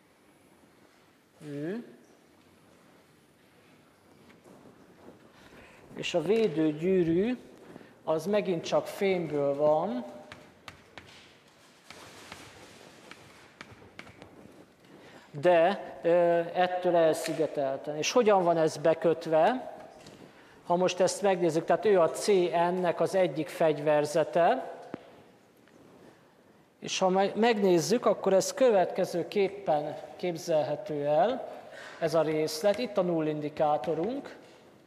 ő, és a védőgyűrű az megint csak fémből van, de ettől elszigetelten. És hogyan van ez bekötve? Ha most ezt megnézzük, tehát ő a cé en-nek az egyik fegyverzete, és ha megnézzük, akkor ez következőképpen képzelhető el, ez a részlet. Itt a nullindikátorunk,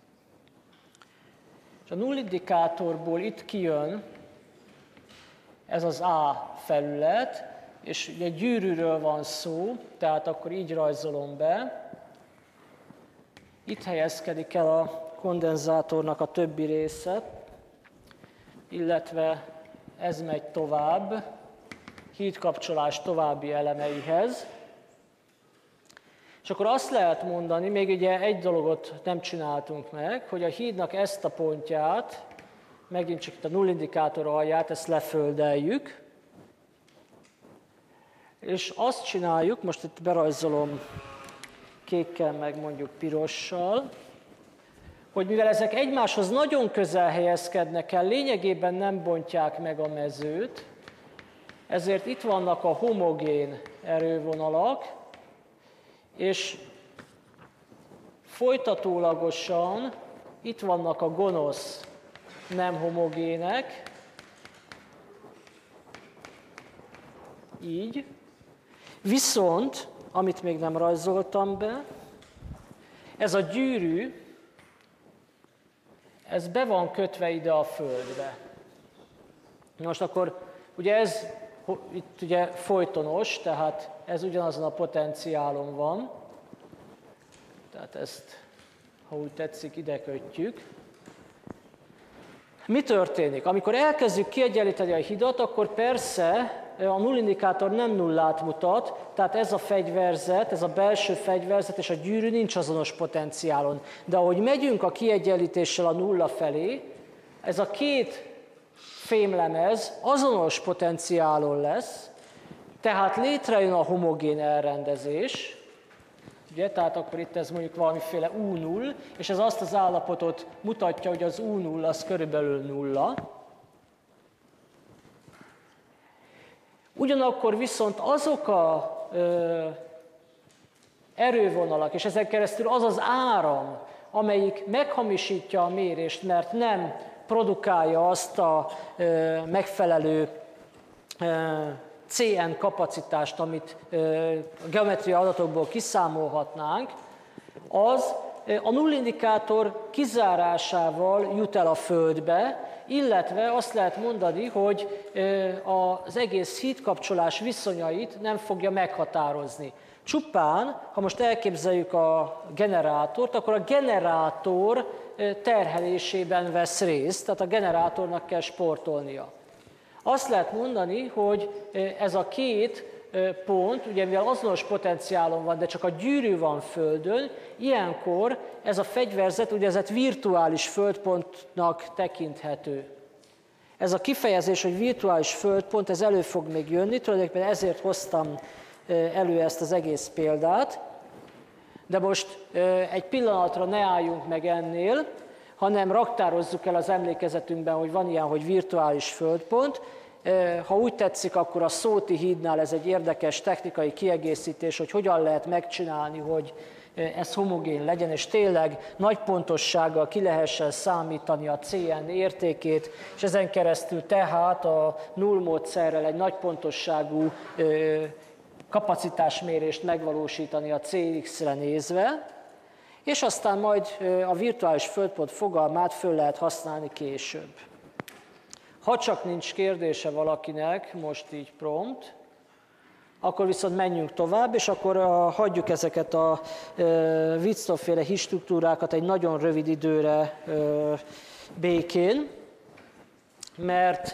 és a nullindikátorból itt kijön ez az A felület, és ugye gyűrűről van szó, tehát akkor így rajzolom be. Itt helyezkedik el a kondenzátornak a többi része, illetve ez megy tovább, hídkapcsolás további elemeihez. És akkor azt lehet mondani, még ugye egy dologot nem csináltunk meg, hogy a hídnak ezt a pontját, megint csak itt a nullindikátor alját, ezt leföldeljük, és azt csináljuk, most itt berajzolom kékkel, meg mondjuk pirossal, hogy mivel ezek egymáshoz nagyon közel helyezkednek el, lényegében nem bontják meg a mezőt, ezért itt vannak a homogén erővonalak, és folytatólagosan itt vannak a gonosz nem homogének, így. Viszont, amit még nem rajzoltam be, ez a gyűrű, ez be van kötve ide a földbe. Most akkor, ugye ez itt ugye folytonos, tehát ez ugyanazon a potenciálon van, tehát ezt, ha úgy tetszik, ide kötjük. Mi történik? Amikor elkezdjük kiegyenlíteni a hidat, akkor persze a nullindikátor nem nullát mutat, tehát ez a fegyverzet, ez a belső fegyverzet és a gyűrű nincs azonos potenciálon. De ahogy megyünk a kiegyenlítéssel a nulla felé, ez a két fémlemez azonos potenciálon lesz, tehát létrejön a homogén elrendezés, ugye, tehát akkor itt ez mondjuk valamiféle U null, és ez azt az állapotot mutatja, hogy az U null az körülbelül nulla. Ugyanakkor viszont azok a ö, erővonalak, és ezen keresztül az az áram, amelyik meghamisítja a mérést, mert nem produkálja azt a ö, megfelelő ö, cé en kapacitást, amit ö, a geometriai adatokból kiszámolhatnánk, az a nullindikátor kizárásával jut el a Földbe, illetve azt lehet mondani, hogy az egész hídkapcsolás viszonyait nem fogja meghatározni. Csupán, ha most elképzeljük a generátort, akkor a generátor terhelésében vesz részt, tehát a generátornak kell sportolnia. Azt lehet mondani, hogy ez a két pont, ugye mivel azonos potenciálon van, de csak a gyűrű van Földön, ilyenkor ez a fegyverzet úgynevezett virtuális földpontnak tekinthető. Ez a kifejezés, hogy virtuális földpont, ez elő fog még jönni, tulajdonképpen ezért hoztam elő ezt az egész példát, de most egy pillanatra ne álljunk meg ennél, hanem raktározzuk el az emlékezetünkben, hogy van ilyen, hogy virtuális földpont. Ha úgy tetszik, akkor a Szóti hídnál ez egy érdekes technikai kiegészítés, hogy hogyan lehet megcsinálni, hogy ez homogén legyen, és tényleg nagy pontossággal ki lehessen számítani a cé en értékét, és ezen keresztül tehát a null módszerrel egy nagy pontosságú kapacitásmérést megvalósítani a cé iksz-re nézve, és aztán majd a virtuális földpont fogalmát föl lehet használni később. Ha csak nincs kérdése valakinek, most így prompt, akkor viszont menjünk tovább, és akkor a, hagyjuk ezeket a e, Wheatstone-féle hídstruktúrákat egy nagyon rövid időre e, békén, mert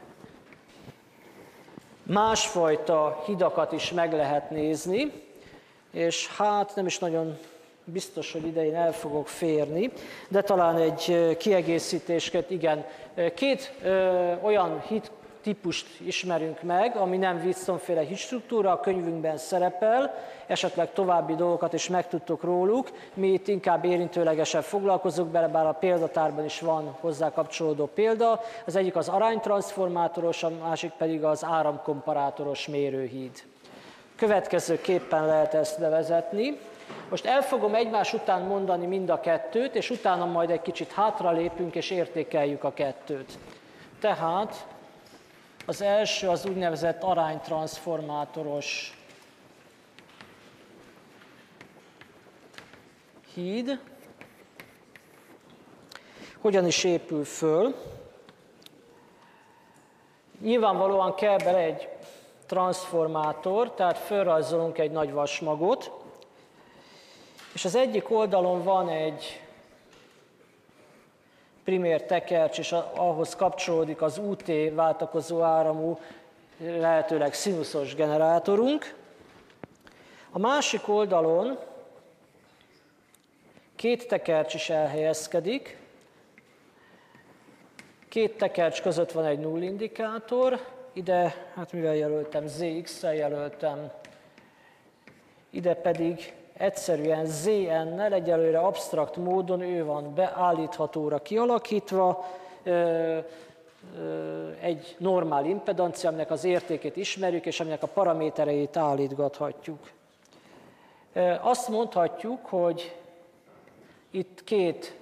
másfajta hidakat is meg lehet nézni, és hát nem is nagyon biztos, hogy idején el fogok férni, de talán egy kiegészítésket, igen. Két ö, olyan híd típust ismerünk meg, ami nem Wheatstone-féle hídstruktúra, a könyvünkben szerepel, esetleg további dolgokat is megtudtok róluk, mi itt inkább érintőlegesen foglalkozunk bele, bár a példatárban is van hozzá kapcsolódó példa. Az egyik az aránytranszformátoros, a másik pedig az áramkomparátoros mérőhíd. Következőképpen lehet ezt bevezetni. Most el fogom egymás után mondani mind a kettőt, és utána majd egy kicsit hátralépünk, és értékeljük a kettőt. Tehát az első az úgynevezett aránytranszformátoros híd. Hogyan is épül föl? Nyilvánvalóan kell bele egy transformátor, tehát felrajzolunk egy nagy vasmagot, és az egyik oldalon van egy primér tekercs, és ahhoz kapcsolódik az u té váltakozó áramú, lehetőleg szinuszos generátorunk. A másik oldalon két tekercs is elhelyezkedik, két tekercs között van egy nullindikátor, ide, hát mivel jelöltem, zé iksz-szel jelöltem, ide pedig egyszerűen zé en-nel, egyelőre absztrakt módon ő van beállíthatóra kialakítva, egy normál impedancia, aminek az értékét ismerjük, és aminek a paramétereit állítgathatjuk. Azt mondhatjuk, hogy itt két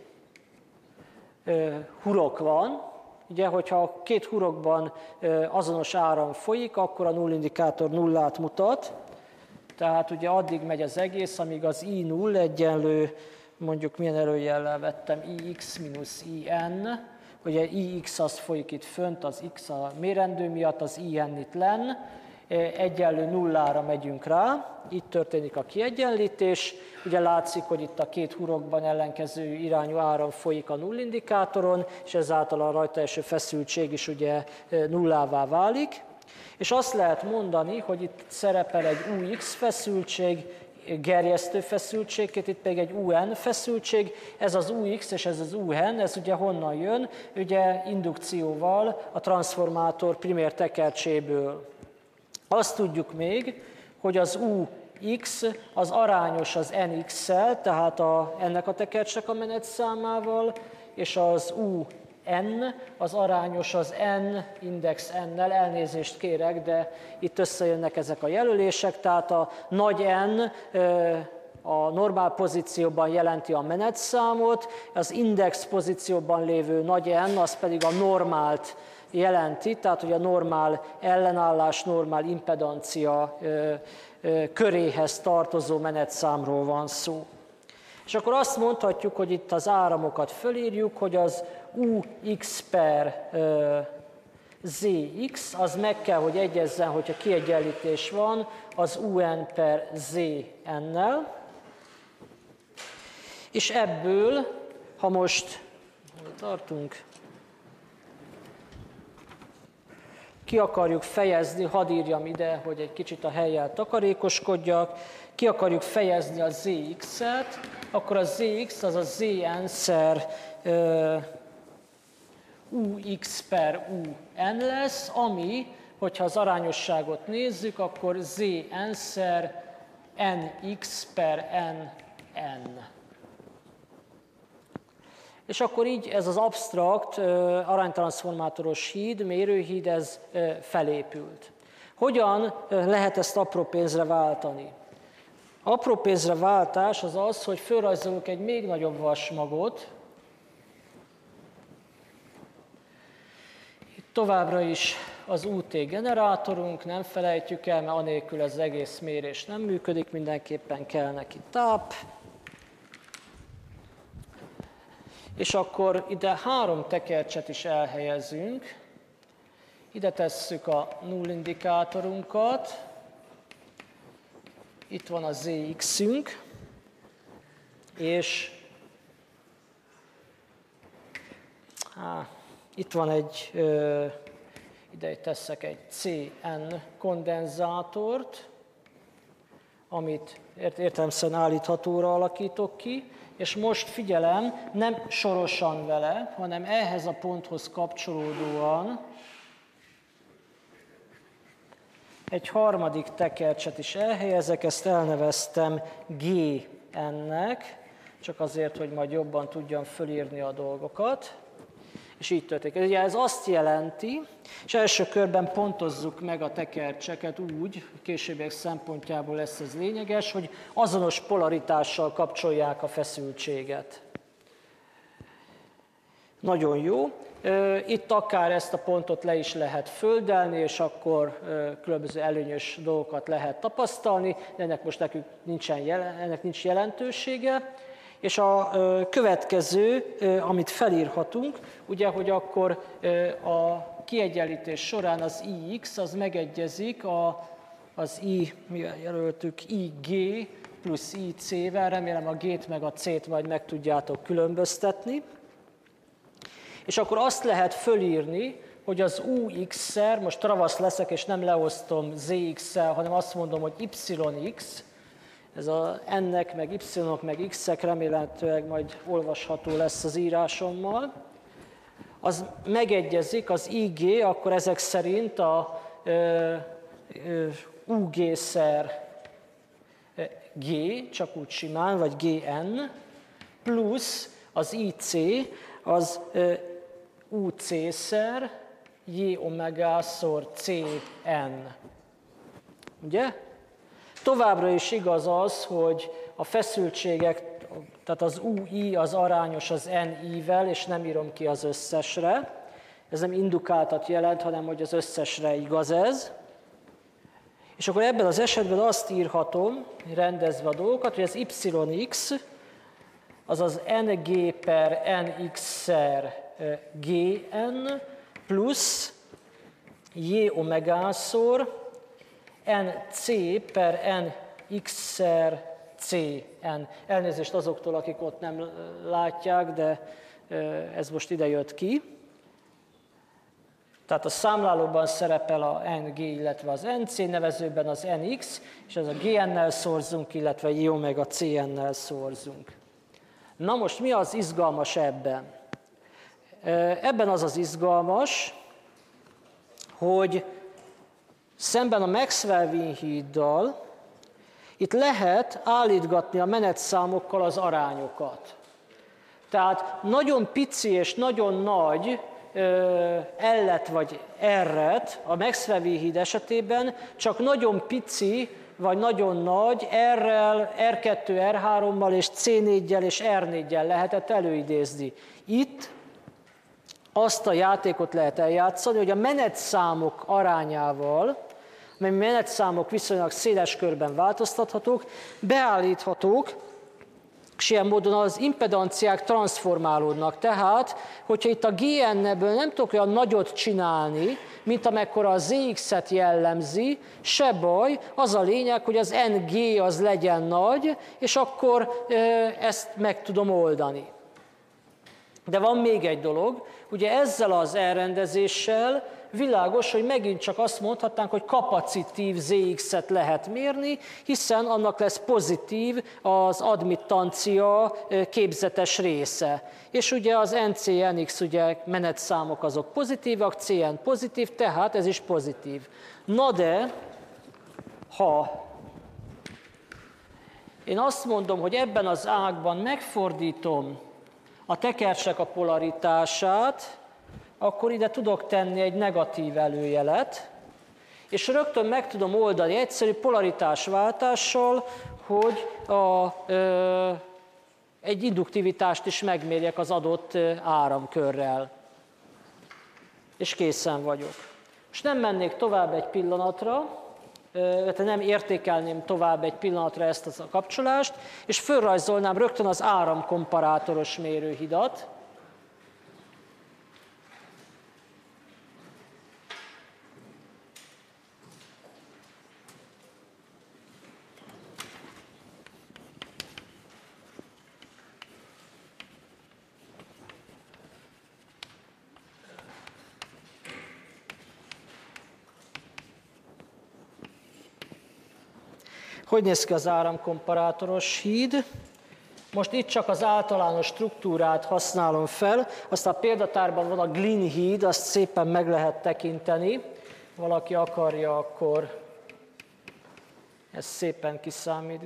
hurok van. Ugye, hogyha két hurokban azonos áram folyik, akkor a nullindikátor nullát mutat. Tehát ugye addig megy az egész, amíg az i null egyenlő, mondjuk milyen előjellel vettem, ix mínusz in. Ugye ix az folyik itt fönt, az x a mérendő miatt, az in itt lenn. Egyenlő nullára megyünk rá, itt történik a kiegyenlítés. Ugye látszik, hogy itt a két hurokban ellenkező irányú áram folyik a nullindikátoron, és ezáltal a rajta eső feszültség is ugye nullává válik. És azt lehet mondani, hogy itt szerepel egy ux feszültség, gerjesztő feszültségként, itt pedig egy un feszültség, ez az ux és ez az un, ez ugye honnan jön? Ugye indukcióval a transformátor primér tekercséből. Azt tudjuk még, hogy az ux az arányos az nx-szel, tehát a, ennek a tekercsnek a menetszámával, és az un az arányos az n index n-nel, elnézést kérek, de itt összejönnek ezek a jelölések, tehát a nagy N a normál pozícióban jelenti a menetszámot, az index pozícióban lévő nagy N az pedig a normált jelenti, tehát hogy a normál ellenállás, normál impedancia ö, ö, köréhez tartozó menetszámról van szó. És akkor azt mondhatjuk, hogy itt az áramokat fölírjuk, hogy az ux per ö, zx, az meg kell, hogy egyezzen, hogyha kiegyenlítés van, az un per zn-nel. És ebből, ha most tartunk, ki akarjuk fejezni, hadd írjam ide, hogy egy kicsit a hellyel takarékoskodjak, ki akarjuk fejezni a zx-et, akkor a zx az a zn-szer uh, ux per un lesz, ami, hogyha az arányosságot nézzük, akkor zn-szer nx per nn. És akkor így ez az absztrakt aránytranszformátoros híd, mérőhíd, ez felépült. Hogyan lehet ezt apró pénzre váltani? Apró pénzre váltás az az, hogy felrajzolunk egy még nagyobb vasmagot. Itt továbbra is az u té generátorunk, nem felejtjük el, mert anélkül az egész mérés nem működik, mindenképpen kell neki táp. És akkor ide három tekercset is elhelyezünk. Ide tesszük a nullindikátorunkat. Itt van a zx-ünk. És á, itt van egy, ö, ide teszek egy cn kondenzátort, amit értelemszerűen állíthatóra alakítok ki. És most figyelem, nem sorosan vele, hanem ehhez a ponthoz kapcsolódóan egy harmadik tekercset is elhelyezek, ezt elneveztem gn-nek, csak azért, hogy majd jobban tudjam fölírni a dolgokat. És így történik. Ugye ez azt jelenti, és első körben pontozzuk meg a tekercseket úgy, későbbiek szempontjából lesz ez lényeges, hogy azonos polaritással kapcsolják a feszültséget. Nagyon jó. Itt akár ezt a pontot le is lehet földelni, és akkor különböző előnyös dolgokat lehet tapasztalni, de ennek most nekünk nincsen jelen, ennek nincs jelentősége. És a következő, amit felírhatunk, ugye, hogy akkor a kiegyenlítés során az I X az megegyezik a, az I, mivel jelöltük, I G plusz I C-vel, remélem a G-t meg a C-t majd meg tudjátok különböztetni. És akkor azt lehet fölírni, hogy az U X-szer, most ravasz leszek és nem leosztom Z X-szel, hanem azt mondom, hogy Y X, ez a N-nek, meg Y-nok, meg X-ek remélhetőleg majd olvasható lesz az írásommal. Az megegyezik, az I G, akkor ezek szerint a ö, ö, U G-szer G, csak úgy simán, vagy G N, plusz az I C, az ö, U C-szer J omega-szor C N. Ugye? Továbbra is igaz az, hogy a feszültségek, tehát az U I az arányos az N I-vel, és nem írom ki az összesre. Ez nem indukáltat jelent, hanem hogy az összesre igaz ez. És akkor ebben az esetben azt írhatom, rendezve a dolgokat, hogy az Y X az az N G per N X-szer G N plusz J omega-szor N C per N X-szer C N. Elnézést azoktól, akik ott nem látják, de ez most ide jött ki. Tehát a számlálóban szerepel a N G, illetve az N C, nevezőben az N X, és ez a G N-nel szorzunk, illetve J omega C N-nel szorzunk. Na most mi az izgalmas ebben? Ebben az az izgalmas, hogy szemben a Maxwell-Wien-híddal itt lehet állítgatni a menetszámokkal az arányokat. Tehát nagyon pici és nagyon nagy L-et vagy R-et a Maxwell-Wien-híd esetében csak nagyon pici vagy nagyon nagy R-rel, R kettő, R hárommal és C négyel és R négyel lehetett előidézni. Itt azt a játékot lehet eljátszani, hogy a menetszámok arányával, mely menetszámok viszonylag széles körben változtathatók, beállíthatók, és ilyen módon az impedanciák transformálódnak. Tehát, hogyha itt a G N-ből nem tudok olyan nagyot csinálni, mint amekkora a Z X-et jellemzi, se baj, az a lényeg, hogy az N G az legyen nagy, és akkor ezt meg tudom oldani. De van még egy dolog, ugye ezzel az elrendezéssel világos, hogy megint csak azt mondhatnánk, hogy kapacitív Z X-et lehet mérni, hiszen annak lesz pozitív az admittancia képzetes része. És ugye az N C N X ugye menetszámok azok pozitívak, C N pozitív, tehát ez is pozitív. Na de, ha én azt mondom, hogy ebben az ágban megfordítom a tekercsek a polaritását, akkor ide tudok tenni egy negatív előjelet, és rögtön meg tudom oldani egyszerű polaritásváltással, hogy a, ö, egy induktivitást is megmérjek az adott áramkörrel. És készen vagyok. Most nem mennék tovább egy pillanatra, tehát nem értékelném tovább egy pillanatra ezt a kapcsolást, és fölrajzolnám rögtön az áramkomparátoros mérőhidat. Hogy néz ki az áramkomparátoros híd? Most itt csak az általános struktúrát használom fel, aztán a példátárban van a Glynn híd, azt szépen meg lehet tekinteni. Valaki akarja, akkor ezt szépen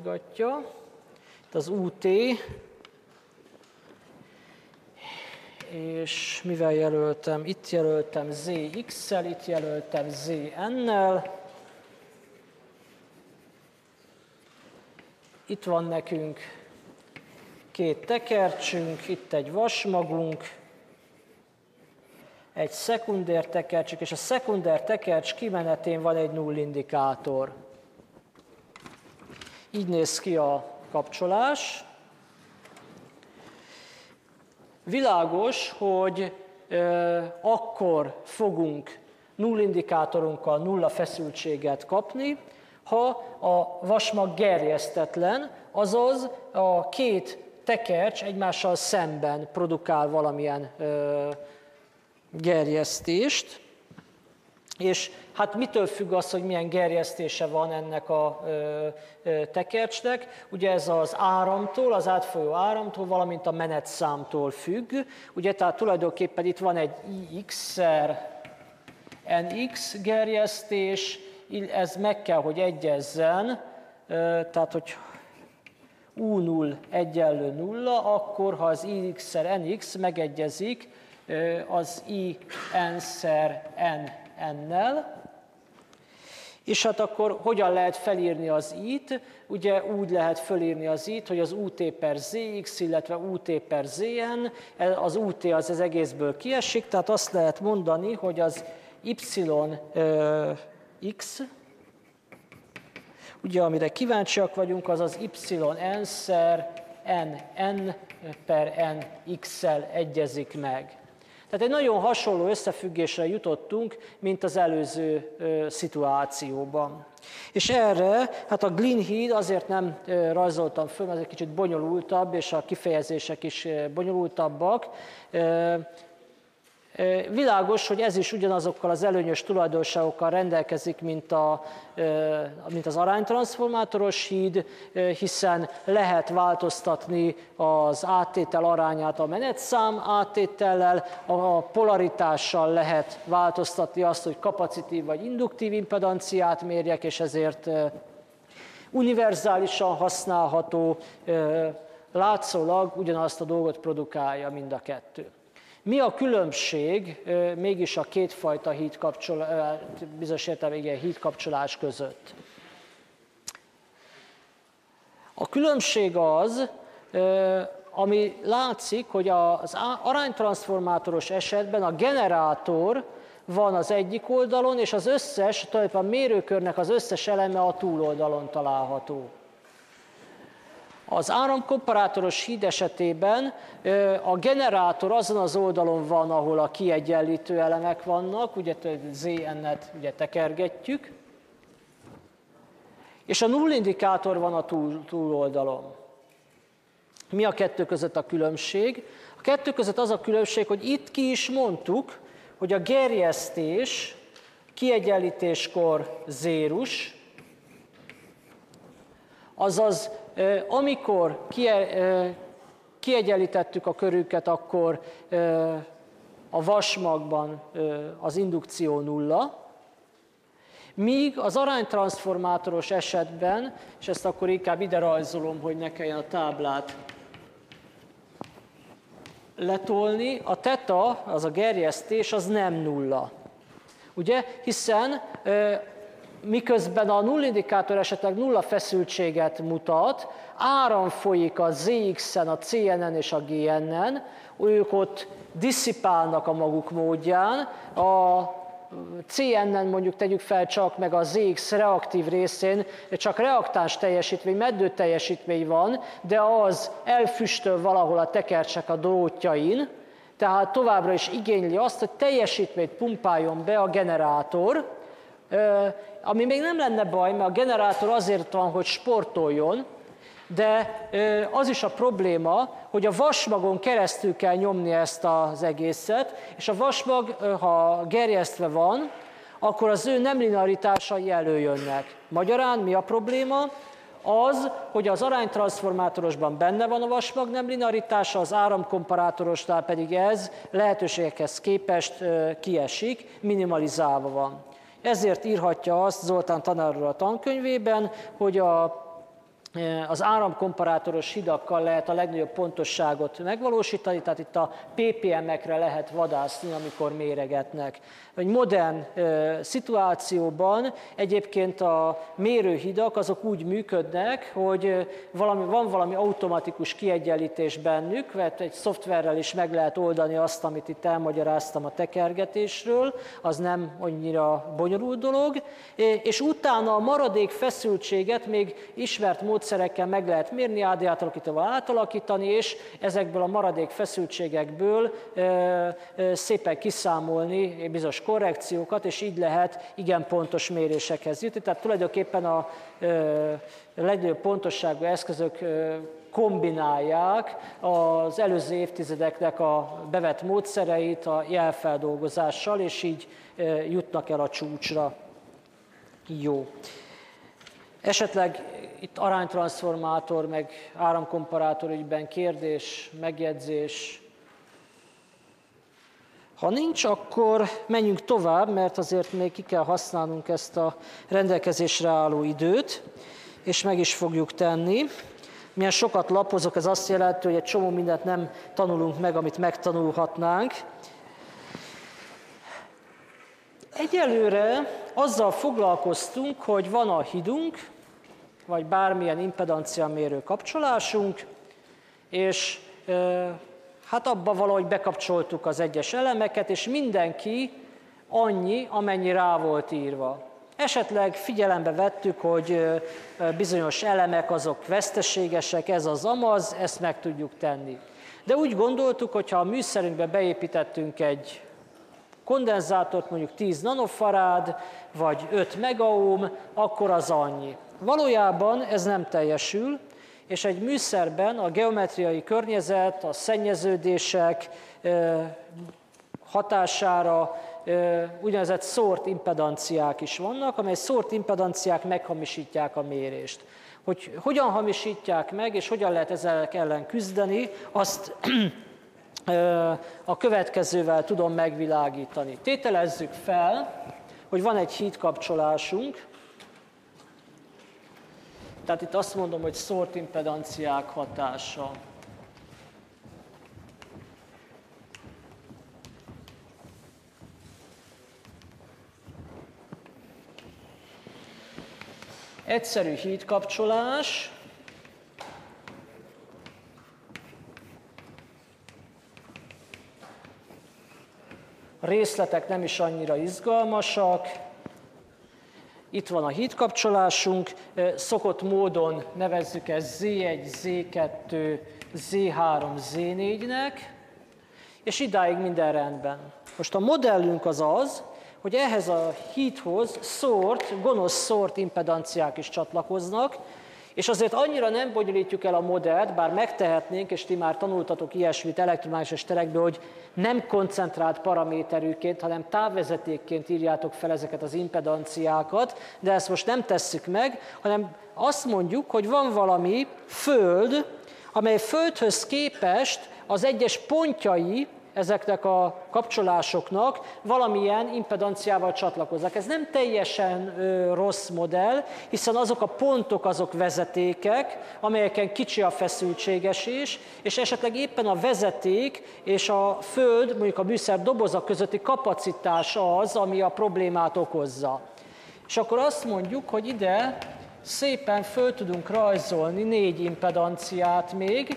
kiszámítgatja. Itt az U T, és mivel jelöltem? Itt jelöltem zé iksszel, itt jelöltem zé ennel. Itt van nekünk két tekercsünk, itt egy vasmagunk, egy szekunder tekercsük, és a szekunder tekercs kimenetén van egy nullindikátor. Így néz ki a kapcsolás. Világos, hogy e, akkor fogunk nullindikátorunkkal nulla feszültséget kapni, ha a vasmag gerjesztetlen, azaz a két tekercs egymással szemben produkál valamilyen e, gerjesztést. És hát mitől függ az, hogy milyen gerjesztése van ennek a ö, ö, tekercsnek? Ugye ez az áramtól, az átfolyó áramtól, valamint a menetszámtól függ. Ugye tehát tulajdonképpen itt van egy I X-szer en X gerjesztés, ez meg kell, hogy egyezzen, ö, tehát hogy U null egyenlő nulla, akkor ha az I X-szer en X megegyezik ö, az I N-szer N ennel. És hát akkor hogyan lehet felírni az i-t? Ugye úgy lehet felírni az i-t, hogy az ut per zx, illetve ut per zn, az ut az az egészből kiesik, tehát azt lehet mondani, hogy az yx, ugye amire kíváncsiak vagyunk, az az yn-szer nn per nx-szel egyezik meg. Tehát egy nagyon hasonló összefüggésre jutottunk, mint az előző ö, szituációban. És erre, hát a Glynn-híd azért nem ö, rajzoltam föl, mert ez egy kicsit bonyolultabb, és a kifejezések is ö, bonyolultabbak. Ö, ö, világos, hogy ez is ugyanazokkal az előnyös tulajdonságokkal rendelkezik, mint, a, ö, mint az aránytranszformátoros híd, ö, hiszen lehet változtatni az áttétel arányát a menetszám áttétellel, a polaritással lehet változtatni azt, hogy kapacitív vagy induktív impedanciát mérjek, és ezért univerzálisan használható, látszólag ugyanazt a dolgot produkálja mind a kettő. Mi a különbség mégis a kétfajta hídkapcsolás, bizonyos értelemben hídkapcsolás között? A különbség az, ami látszik, hogy az aránytranszformátoros esetben a generátor van az egyik oldalon, és az összes, tulajdonképpen a mérőkörnek az összes eleme a túloldalon található. Az áramkomparátoros híd esetében a generátor azon az oldalon van, ahol a kiegyenlítő elemek vannak, ugye zn-et ugye tekergetjük, és a nullindikátor van a túl, túloldalon. Mi a kettő között a különbség? A kettő között az a különbség, hogy itt ki is mondtuk, hogy a gerjesztés kiegyenlítéskor zérus, azaz amikor kiegyenlítettük a körüket, akkor a vasmagban az indukció nulla, míg az aránytranszformátoros esetben, és ezt akkor inkább ide rajzolom, hogy ne kelljen a táblát letolni, a teta, az a gerjesztés, az nem nulla. Ugye? Hiszen miközben a nullindikátor esetleg nulla feszültséget mutat, áram folyik a zx-en, a cn-en és a gn-en, ők ott disszipálnak a maguk módján, a cn-en mondjuk tegyük fel csak, meg a zx reaktív részén csak reaktáns teljesítmény, meddő teljesítmény van, de az elfüstöl valahol a tekercsek a drótjain, tehát továbbra is igényli azt, hogy teljesítményt pumpáljon be a generátor, ami még nem lenne baj, mert a generátor azért van, hogy sportoljon, de az is a probléma, hogy a vasmagon keresztül kell nyomni ezt az egészet, és a vasmag, ha gerjesztve van, akkor az ő nem linearitásai előjönnek. Magyarán mi a probléma? Az, hogy az aránytranszformátorosban benne van a vasmag nem linearitása, az áramkomparátorosnál pedig ez lehetőségekhez képest kiesik, minimalizálva van. Ezért írhatja azt Zoltán tanár úr a tankönyvében, hogy a az áramkomparátoros hidakkal lehet a legnagyobb pontosságot megvalósítani, tehát itt a pé pé em-ekre lehet vadászni, amikor méregetnek. Egy modern e, szituációban egyébként a mérőhidak azok úgy működnek, hogy valami, van valami automatikus kiegyenlítés bennük, mert egy szoftverrel is meg lehet oldani azt, amit itt elmagyaráztam a tekergetésről, az nem annyira bonyolult dolog, és utána a maradék feszültséget még ismert módszerekkel meg lehet mérni, á dé átalakítóval átalakítani, és ezekből a maradék feszültségekből e, e, szépen kiszámolni bizonyos korrekciókat, és így lehet igen pontos mérésekhez jutni. Tehát tulajdonképpen a e, legnagyobb pontosságú eszközök e, kombinálják az előző évtizedeknek a bevett módszereit a jelfeldolgozással, és így e, jutnak el a csúcsra. Jó. Esetleg itt aránytranszformátor, meg áramkomparátor ügyben kérdés, megjegyzés. Ha nincs, akkor menjünk tovább, mert azért még ki kell használnunk ezt a rendelkezésre álló időt, és meg is fogjuk tenni. Milyen sokat lapozok, ez azt jelenti, hogy egy csomó mindent nem tanulunk meg, amit megtanulhatnánk. Egyelőre azzal foglalkoztunk, hogy van a hidunk, vagy bármilyen impedanciamérő kapcsolásunk, és e, hát abba valahogy bekapcsoltuk az egyes elemeket, és mindenki annyi, amennyi rá volt írva. Esetleg figyelembe vettük, hogy bizonyos elemek azok veszteségesek, ez az amaz, ezt meg tudjuk tenni. De úgy gondoltuk, hogy ha a műszerünkbe beépítettünk egy kondenzátort, mondjuk tíz nanofarád, vagy öt megaohm, akkor az annyi. Valójában ez nem teljesül, és egy műszerben a geometriai környezet, a szennyeződések hatására úgynevezett szórt impedanciák is vannak, amely szórt impedanciák meghamisítják a mérést. Hogy hogyan hamisítják meg, és hogyan lehet ezzel ellen küzdeni, azt a következővel tudom megvilágítani. Tételezzük fel, hogy van egy hídkapcsolásunk, tehát itt azt mondom, hogy szórt impedanciák hatása. Egyszerű hídkapcsolás. A részletek nem is annyira izgalmasak. Itt van a hídkapcsolásunk, szokott módon nevezzük ezt zé egy, zé kettő, zé három, zé négynek, és idáig minden rendben. Most a modellünk az az, hogy ehhez a hídhoz szórt, gonosz szórt impedanciák is csatlakoznak, és azért annyira nem bonyolítjuk el a modellt, bár megtehetnénk, és ti már tanultatok ilyesmit elektromágneses terekből, hogy nem koncentrált paraméterűként, hanem távvezetékként írjátok fel ezeket az impedanciákat, de ezt most nem tesszük meg, hanem azt mondjuk, hogy van valami föld, amely földhöz képest az egyes pontjai ezeknek a kapcsolásoknak valamilyen impedanciával csatlakoznak. Ez nem teljesen ö, rossz modell, hiszen azok a pontok azok vezetékek, amelyeken kicsi a feszültségesés, és esetleg éppen a vezeték és a föld, mondjuk a műszer doboza közötti kapacitás az, ami a problémát okozza. És akkor azt mondjuk, hogy ide szépen föl tudunk rajzolni négy impedanciát még,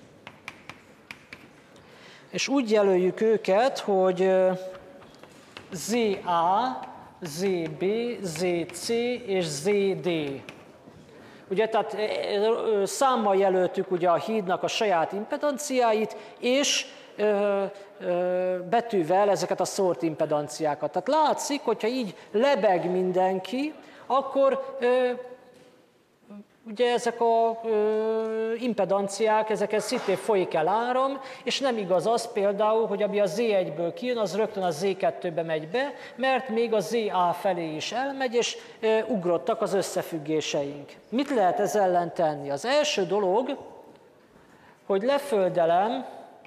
és úgy jelöljük őket, hogy zé á, zé bé, zé cé és zé dé. Ugye, tehát számmal jelöltük ugye a hídnak a saját impedanciáit, és ö, ö, betűvel ezeket a szórt impedanciákat. Tehát látszik, hogyha így lebeg mindenki, akkor ö, ugye ezek a ö, impedanciák, ezeken szintén folyik el áram, és nem igaz az például, hogy ami a zé egyből kijön, az rögtön a zé kettőbe megy be, mert még a zé á felé is elmegy, és ö, ugrottak az összefüggéseink. Mit lehet ez ellen tenni? Az első dolog, hogy leföldelem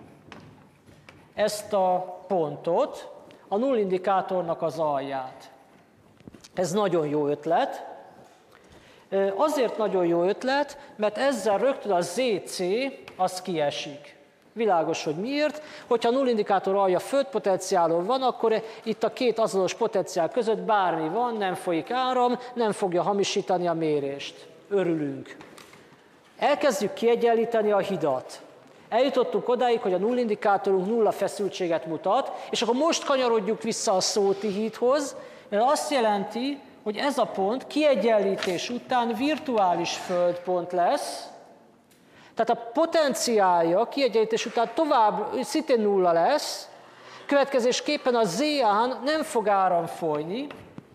ezt a pontot, a nullindikátornak az alját. Ez nagyon jó ötlet. Azért nagyon jó ötlet, mert ezzel rögtön a zé cé az kiesik. Világos, hogy miért. Hogyha a nullindikátor alja földpotenciálon van, akkor itt a két azonos potenciál között bármi van, nem folyik áram, nem fogja hamisítani a mérést. Örülünk. Elkezdjük kiegyenlíteni a hidat. Eljutottunk odáig, hogy a nullindikátorunk nulla feszültséget mutat, és akkor most kanyarodjuk vissza a Szóti hídhoz, mert azt jelenti, hogy ez a pont kiegyenlítés után virtuális földpont lesz, tehát a potenciálja kiegyenlítés után tovább szintén nulla lesz, következésképpen a zé á-n nem fog áram folyni,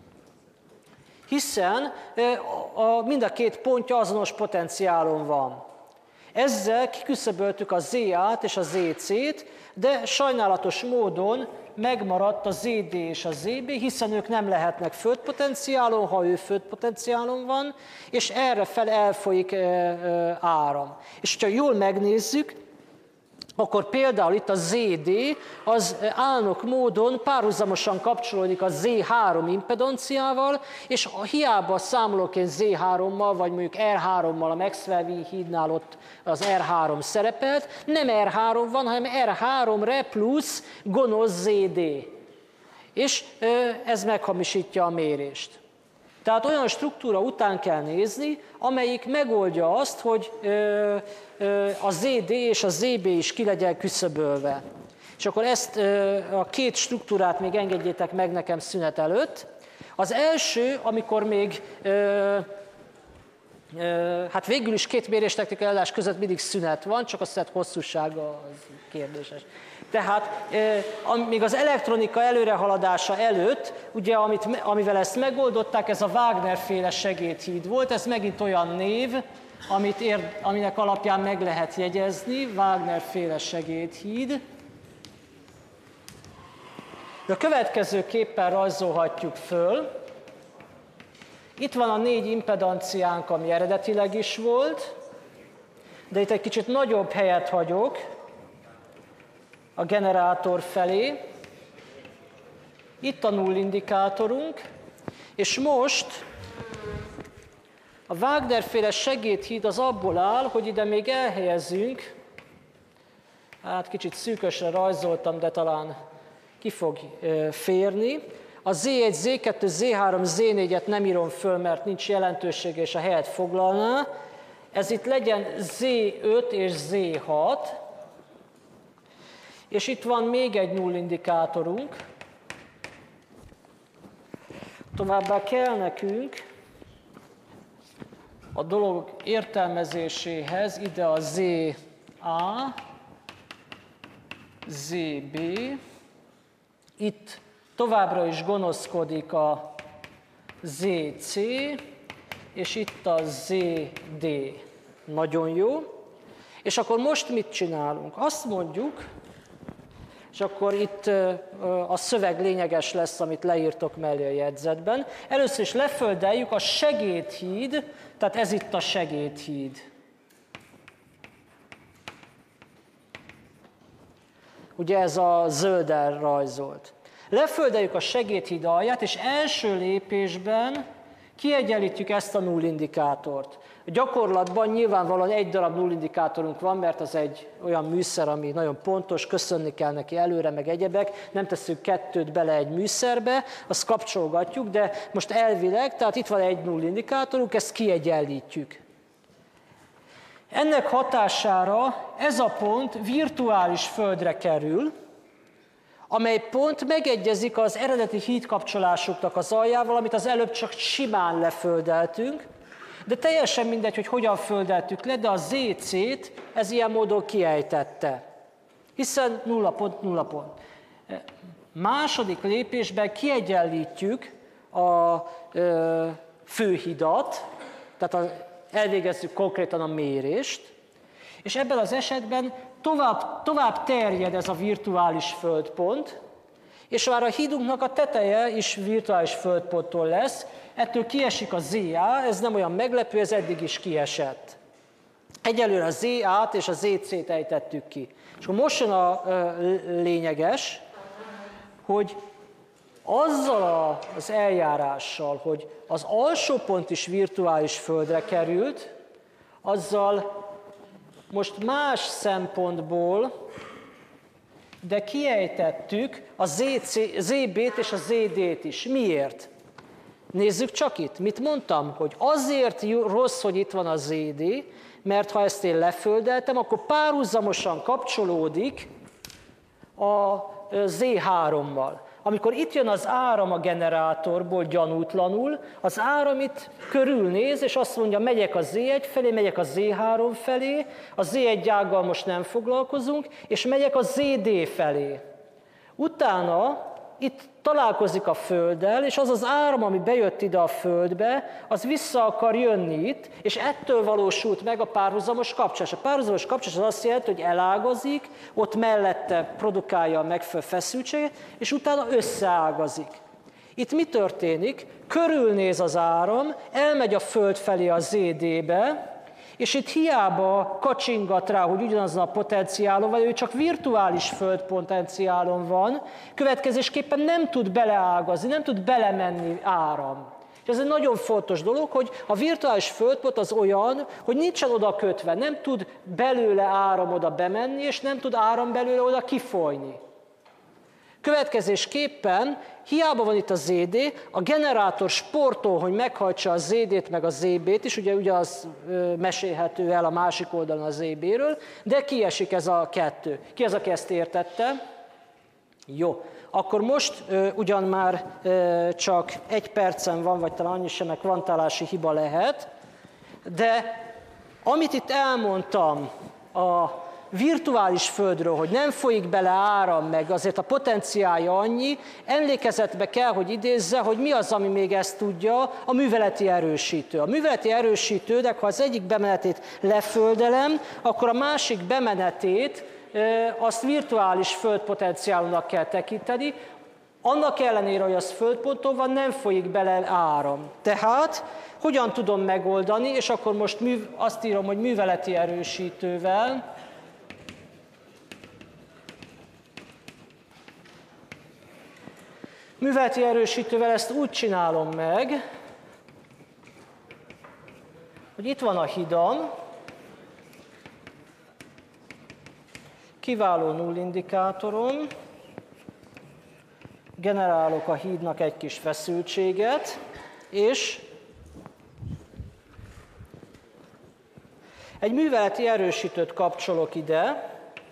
hiszen a, mind a két pontja azonos potenciálon van. Ezzel kiküszöböltük a zé á-t és a zé cé-t, de sajnálatos módon megmaradt a zé dé és a zé bé, hiszen ők nem lehetnek földpotenciálon, ha ő földpotenciálon van, és erre fel elfolyik áram. És ha jól megnézzük, akkor például itt a zé dé az álnok módon párhuzamosan kapcsolódik a zé három impedanciával, és hiába számolok én zé hárommal, vagy mondjuk er hárommal a Maxwell hídnál ott az er három szerepelt, nem er három van, hanem er három re plusz gonosz zé dé. És ez meghamisítja a mérést. Tehát olyan struktúra után kell nézni, amelyik megoldja azt, hogy a zé dé és a zé bé is ki legyen küszöbölve. És akkor ezt a két struktúrát még engedjétek meg nekem szünet előtt. Az első, amikor még, hát végül is két méréstechnikai előadás között mindig szünet van, csak a szünet hosszúsága az kérdéses. Tehát még az elektronika előrehaladása előtt, ugye, amit, amivel ezt megoldották, ez a Wagner-féle segédhíd volt, ez megint olyan név, amit ér, aminek alapján meg lehet jegyezni, Wagner-féle segédhíd. De a következő képpen rajzolhatjuk föl. Itt van a négy impedanciánk, ami eredetileg is volt, de itt egy kicsit nagyobb helyet hagyok a generátor felé. Itt a nullindikátorunk, és most a Wagner-féle segédhíd az abból áll, hogy ide még elhelyezünk, hát kicsit szűkösre rajzoltam, de talán ki fog férni. A zé egy, zé kettő, zé három, zé négyet nem írom föl, mert nincs jelentősége, és a helyet foglalná. Ez itt legyen zé öt és zé hat. És itt van még egy nullindikátorunk. Továbbá kell nekünk a dolog értelmezéséhez ide a zé á, zé bé. Itt továbbra is gonoszkodik a zé cé, és itt a zé dé. Nagyon jó. És akkor most mit csinálunk? Azt mondjuk, és akkor itt a szöveg lényeges lesz, amit leírtok mellé a jegyzetben. Először is leföldeljük a segédhíd, tehát ez itt a segédhíd. Ugye ez a zölddel rajzolt. Leföldeljük a segédhíd alját, és első lépésben kiegyenlítjük ezt a nullindikátort. A gyakorlatban nyilvánvalóan egy darab nullindikátorunk van, mert az egy olyan műszer, ami nagyon pontos, köszönni kell neki előre, meg egyebek, nem tesszük kettőt bele egy műszerbe, azt kapcsolgatjuk, de most elvileg, tehát itt van egy nullindikátorunk, ezt kiegyenlítjük. Ennek hatására ez a pont virtuális földre kerül, amely pont megegyezik az eredeti hídkapcsolásuknak az aljával, amit az előbb csak simán leföldeltünk, de teljesen mindegy, hogy hogyan földeltük le, de a zé cét ez ilyen módon kiejtette, hiszen nulla pont, nulla pont. Második lépésben kiegyenlítjük a ö, főhidat, tehát a, elvégezzük konkrétan a mérést, és ebben az esetben tovább, tovább terjed ez a virtuális földpont, és már a hídunknak a teteje is virtuális földponttól lesz, ettől kiesik a zé á, ez nem olyan meglepő, ez eddig is kiesett. Egyelőre a zé á-t és a zé cét ejtettük ki. És akkor most jön a lényeges, hogy azzal az eljárással, hogy az alsó pont is virtuális földre került, azzal most más szempontból, de kiejtettük a zé bé-t és a zé dé-t is. Miért? Nézzük csak itt. Mit mondtam? Hogy azért rossz, hogy itt van a zé dé, mert ha ezt én leföldeltem, akkor párhuzamosan kapcsolódik a zé hárommal. Amikor itt jön az áram a generátorból gyanútlanul, az áram itt körülnéz, és azt mondja, megyek a zé egy felé, megyek a zé három felé, a zé egy ággal most nem foglalkozunk, és megyek a zé dé felé. Utána itt találkozik a Földdel, és az az áram, ami bejött ide a Földbe, az vissza akar jönni itt, és ettől valósult meg a párhuzamos kapcsolás. A párhuzamos kapcsolás az azt jelenti, hogy elágazik, ott mellette produkálja a megfelelő feszültséget, és utána összeágazik. Itt mi történik? Körülnéz az áram, elmegy a Föld felé a zé dé-be, és itt hiába kacsingat rá, hogy ugyanazon a potenciálon van, ő csak virtuális földpotenciálon van, következésképpen nem tud beleágazni, nem tud belemenni áram. És ez egy nagyon fontos dolog, hogy a virtuális földpont az olyan, hogy nincsen oda kötve, nem tud belőle áram oda bemenni, és nem tud áram belőle oda kifolyni. Következésképpen hiába van itt a zé dé, a generátor sportol, hogy meghajtsa a zé dé-t meg a zé bé-t is, ugye, ugye az ö, mesélhető el a másik oldalon a zé bé-ről, de kiesik ez a kettő. Ki az, aki ezt értette? Jó. Akkor most ö, ugyan már ö, csak egy percen van, vagy talán annyi sem, meg kvantálási hiba lehet, de amit itt elmondtam a virtuális földről, hogy nem folyik bele áram, meg azért a potenciálja annyi, emlékezetbe kell, hogy idézze, hogy mi az, ami még ezt tudja, a műveleti erősítő. A műveleti erősítőnek, ha az egyik bemenetét leföldelem, akkor a másik bemenetét azt virtuális földpotenciálnak kell tekinteni, annak ellenére, hogy az földponton van, nem folyik bele áram. Tehát hogyan tudom megoldani, és akkor most mű, azt írom, hogy műveleti erősítővel, Műveleti erősítővel ezt úgy csinálom meg, hogy itt van a hidam, kiváló nullindikátorom, generálok a hídnak egy kis feszültséget, és egy műveleti erősítőt kapcsolok ide,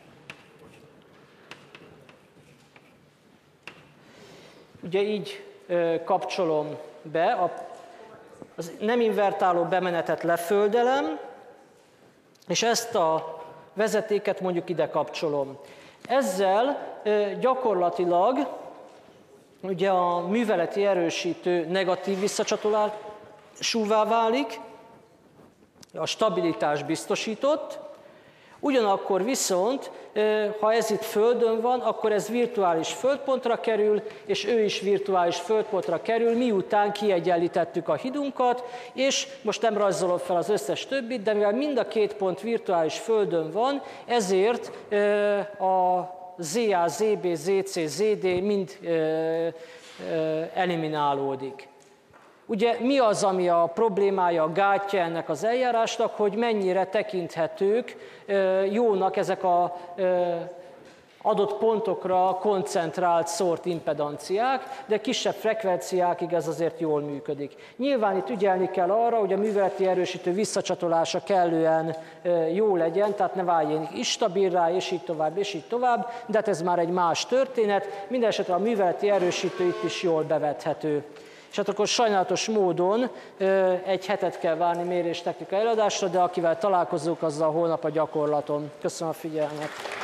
ugye így ö, kapcsolom be, a, az nem invertáló bemenetet leföldelem, és ezt a vezetéket mondjuk ide kapcsolom. Ezzel ö, gyakorlatilag ugye a műveleti erősítő negatív visszacsatolásúvá válik, a stabilitás biztosított, ugyanakkor viszont, ha ez itt Földön van, akkor ez virtuális földpontra kerül, és ő is virtuális földpontra kerül, miután kiegyenlítettük a hidunkat, és most nem rajzolom fel az összes többit, de mivel mind a két pont virtuális Földön van, ezért a zé á, zé bé, zé cé, zé dé mind eliminálódik. Ugye mi az, ami a problémája, a gátja ennek az eljárásnak, hogy mennyire tekinthetők jónak ezek az adott pontokra koncentrált szórt impedanciák, de kisebb frekvenciákig ez azért jól működik. Nyilván itt ügyelni kell arra, hogy a műveleti erősítő visszacsatolása kellően jó legyen, tehát ne váljon instabilrá, és így tovább, és így tovább, de hát ez már egy más történet. Mindenesetre a műveleti erősítő itt is jól bevethető. És hát akkor sajnálatos módon egy hetet kell várni méréstechnikai előadásra, de akivel találkozunk, azzal holnap a gyakorlaton. Köszönöm a figyelmet!